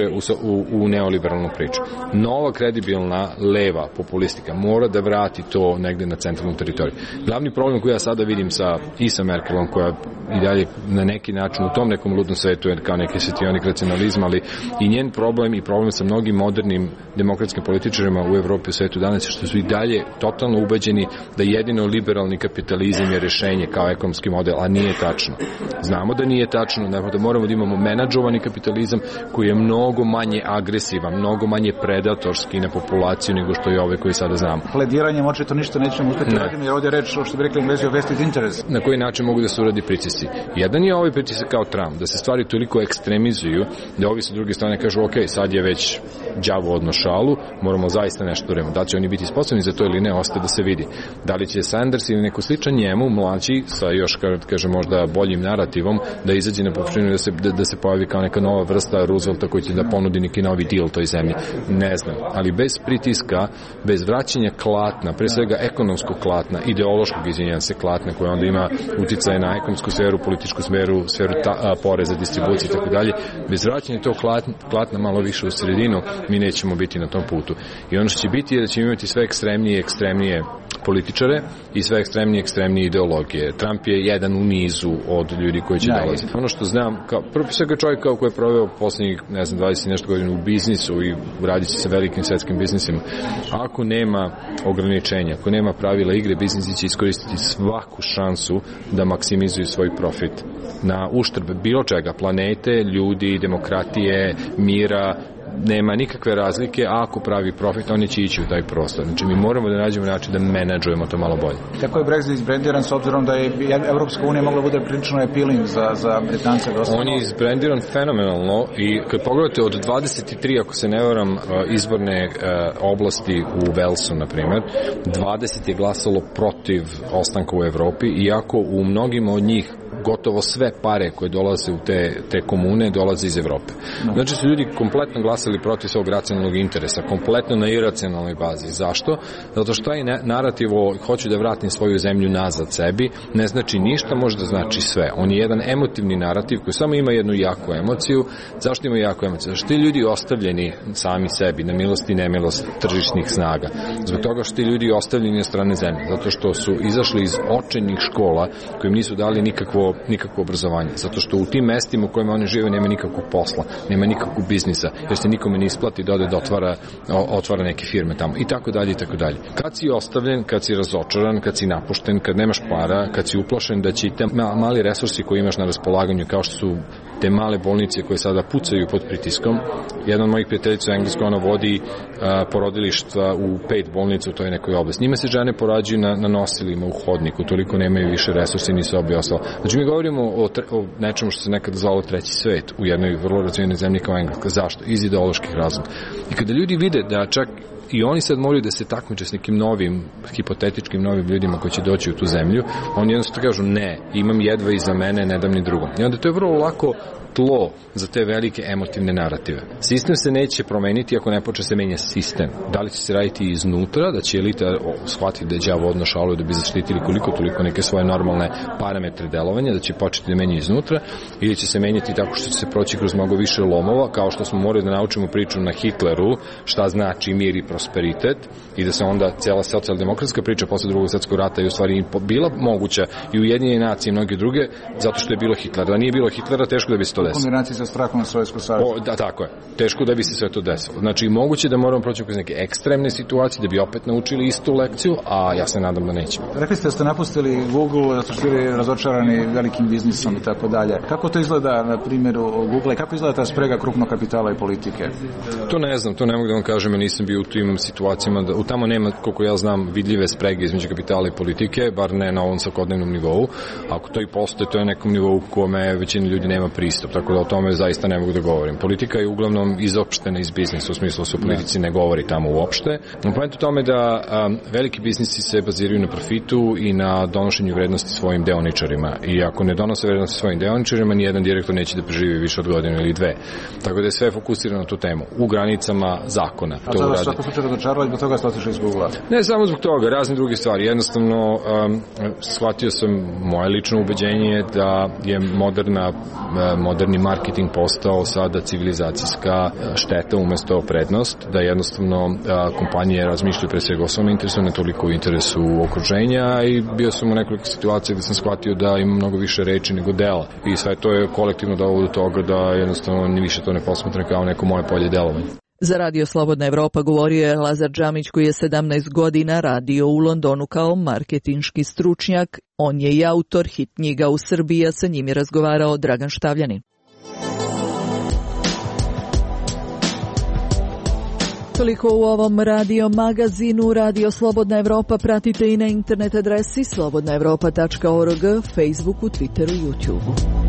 u neoliberalnu priču. Nova kredibilna leva populistika mora da vrati to negde na centralnu teritoriju. Glavni problem koji ja sada vidim i sa Merkelom, koja i dalje na neki način u tom nekom ludnom svetu je kao neki svetionik racionalizma, ali i njen problem i problem sa mnogim modernim demokratskim političarima u Evropi i u svetu danas, što su i dalje totalno ubeđeni da jedino liberalni kapitalizam je rešenje kao ekonomski model, a nije tačno. Znamo da nije tačno, da moramo da imamo menadžovani kapitalizam koji je mnogo manje agresivan, mnogo manje predatorski na populaciju nego što je ove koji sada znamo. Plediranjem očito ništa nećemo uspeti raditi, jer ovdje je reč, što bi rekli Englezi, o vested interest. Na koji način mogu da se uradi pritisci? Jedan je ovaj pritisak kao Trump, da se stvari toliko ekstremizuju, da ovi sa druge strane kažu, ok, sad je već đavo odno šalu, moramo zaista nešto uremo. Da će oni biti sposobni za to ili ne, ostaje da se vidi. Da li će Sanders ili neko sličan njemu, mlađi, sa još, kaže, možda boljim narativom, da izađe na površinu da se pojavi kao neka nova vrsta Roosevelta koji će da ponudi neki novi deal toj zemlji. Ne znam, ali bez pritiska, bez vraćanja klatna, pre svega ekonomskog klatna, ideološkog izvinjanja se klatna, koja onda ima uticaje na ekonomsku sferu, političku sferu poreza, distribucije i tako dalje, bez vraćanja tog klatna malo više u sredinu, mi nećemo biti na tom putu. I ono što će biti je da ćemo imati sve ekstremnije političare i sve ekstremnije ideologije. Trump je jedan u nizu od ljudi koji će dolaziti. Ono što znam, prvo svega čovjek koji je proveo poslednjih, 20 nešto godina u biznisu i radit će sa velikim svetskim biznisima, ako nema ograničenja, ako nema pravila igre, biznisi će iskoristiti svaku šansu da maksimizuju svoj profit na uštrb bilo čega, planete, ljudi, demokratije, mira. Nema nikakve razlike, a ako pravi profit, oni će ići u taj prostor. Znači, mi moramo da nađemo način da menadžujemo to malo bolje. Kako je Brexit izbrendiran, s obzirom da je Evropska unija mogla bude prilično appealing za Britance? On je izbrendiran fenomenalno i kad pogledate od 23, ako se ne varam, izborne oblasti u Walesu, na primjer, 20 je glasalo protiv ostanka u Evropi, iako u mnogima od njih gotovo sve pare koje dolaze u te komune dolaze iz Evrope. Znači su ljudi kompletno glasali protiv svog racionalnog interesa, kompletno na iracionalnoj bazi. Zašto? Zato što taj narativ o hoću da vratim svoju zemlju nazad sebi ne znači ništa, može da znači sve. On je jedan emotivni narativ koji samo ima jednu jaku emociju. Zašto ima jaku emociju? Zašto ti ljudi ostavljeni sami sebi, na milost i nemilost tržišnih snaga? Zbog toga što ti ljudi ostavljeni na strane zemlje. Zato što su izašli iz očajnih škola kojim nisu dali nikakvo obrazovanje. Zato što u tim mestima u kojima oni žive nema nikakvog posla, nema nikakvog biznisa, jer se nikome ne isplati da ode da otvara neke firme tamo i tako dalje i tako dalje. Kad si ostavljen, kad si razočaran, kad si napušten, kad nemaš para, kad si uplašen da će te mali resursi koji imaš na raspolaganju, kao što su te male bolnice koje sada pucaju pod pritiskom. Jedan od mojih prijateljica u Engleskoj, ona vodi porodilišta u 5 bolnica u toj nekoj oblasti. Njima se žene porađuju na nosilima u hodniku, toliko nemaju više resursi ni sobi ostalo. Znači mi govorimo o nečemu što se nekada zvalo treći svet u jednoj vrlo razvijenoj zemlji kao Engleska. Zašto? Iz ideoloških razloga. I kada ljudi vide da čak i oni sad moraju da se takmiče s nekim novim, hipotetičkim novim ljudima koji će doći u tu zemlju, oni jednostavno kažu ne, imam jedva iza mene, ne dam ni drugom. I onda to je vrlo lako tlo za te velike emotivne narative. Sistem se neće promeniti ako ne počne se menja sistem. Da li će se raditi iznutra, da će elita shvatiti da je đavo odno šalu da bi zaštitili koliko toliko neke svoje normalne parametre delovanja, da će početi da menja iznutra, ili će se menjati tako što će se proći kroz mnogo više lomova, kao što smo morali da naučimo priču na Hitleru, šta znači mir i prosperitet, i da se onda cijela socijaldemokratska priča posle drugog svjetskog rata je u stvari bila moguća i Ujedinjene nacije i mnoge druge, zato što je bilo Hitlera. Da nije bilo Hitlera, teško da bi se to desilo. U kombinaciji sa strahom na Sovjetskog saveza. Da, tako je. Teško da bi se sve to desilo. Znači, moguće da moramo proći kroz neke ekstremne situacije da bi opet naučili istu lekciju, a ja se nadam da nećemo. Rekli ste da ste napustili Google, zato što bili razočarani velikim biznisom i tako dalje. Kako to izgleda na primjeru Google i kako izgleda ta sprega krupnog kapitala i politike? To ne znam, to ne mogu da vam kažem, ja nisam bio u tim situacijama, tamo nema, koliko ja znam, vidljive sprege između kapitala i politike, bar ne na ovom svakodnevnom nivou. Ako to i postoje, to je nekom nivou kome većina ljudi nema pristup, tako da o tome zaista ne mogu da govorim. Politika je uglavnom izopštena iz biznisa, u smislu se o politici ne govori tamo uopšte. Point u tome da veliki biznisi se baziraju na profitu i na donošenju vrednosti svojim deoničarima. I ako ne donose vrednosti svojim deoničarima, nijedan direktor neće da preživi više od godinu ili dve. Tako da je sve fokusirano na tu temu, u granicama zakona. A to vas svako slučaj razočaralo i zbog toga ste otišli iz Google-a? Ne samo zbog toga, razne druge stvari. Jednostavno, shvatio sam, moje lično ubeđenje da je moderni marketing postao sada civilizacijska šteta umesto prednost, da jednostavno kompanije razmišljaju pre svega o svom interesu, ne toliko u interesu okruženja i bio sam u nekoliko situacija gde sam shvatio da ima mnogo više reči nego dela i sve to je kolektivno dovelo do toga da jednostavno ni više to ne posmatram kao neko moje polje delovanja. Za Radio Slobodna Evropa govorio je Lazar Džamić koji je 17 godina radio u Londonu kao marketinški stručnjak. On je i autor hit knjiga u Srbiji, a sa njim je razgovarao Dragan Štavljanin. Toliko u ovom radio magazinu. Radio Slobodna Evropa pratite i na internet adresi slobodnaevropa.org, Facebooku, Twitteru, YouTubeu.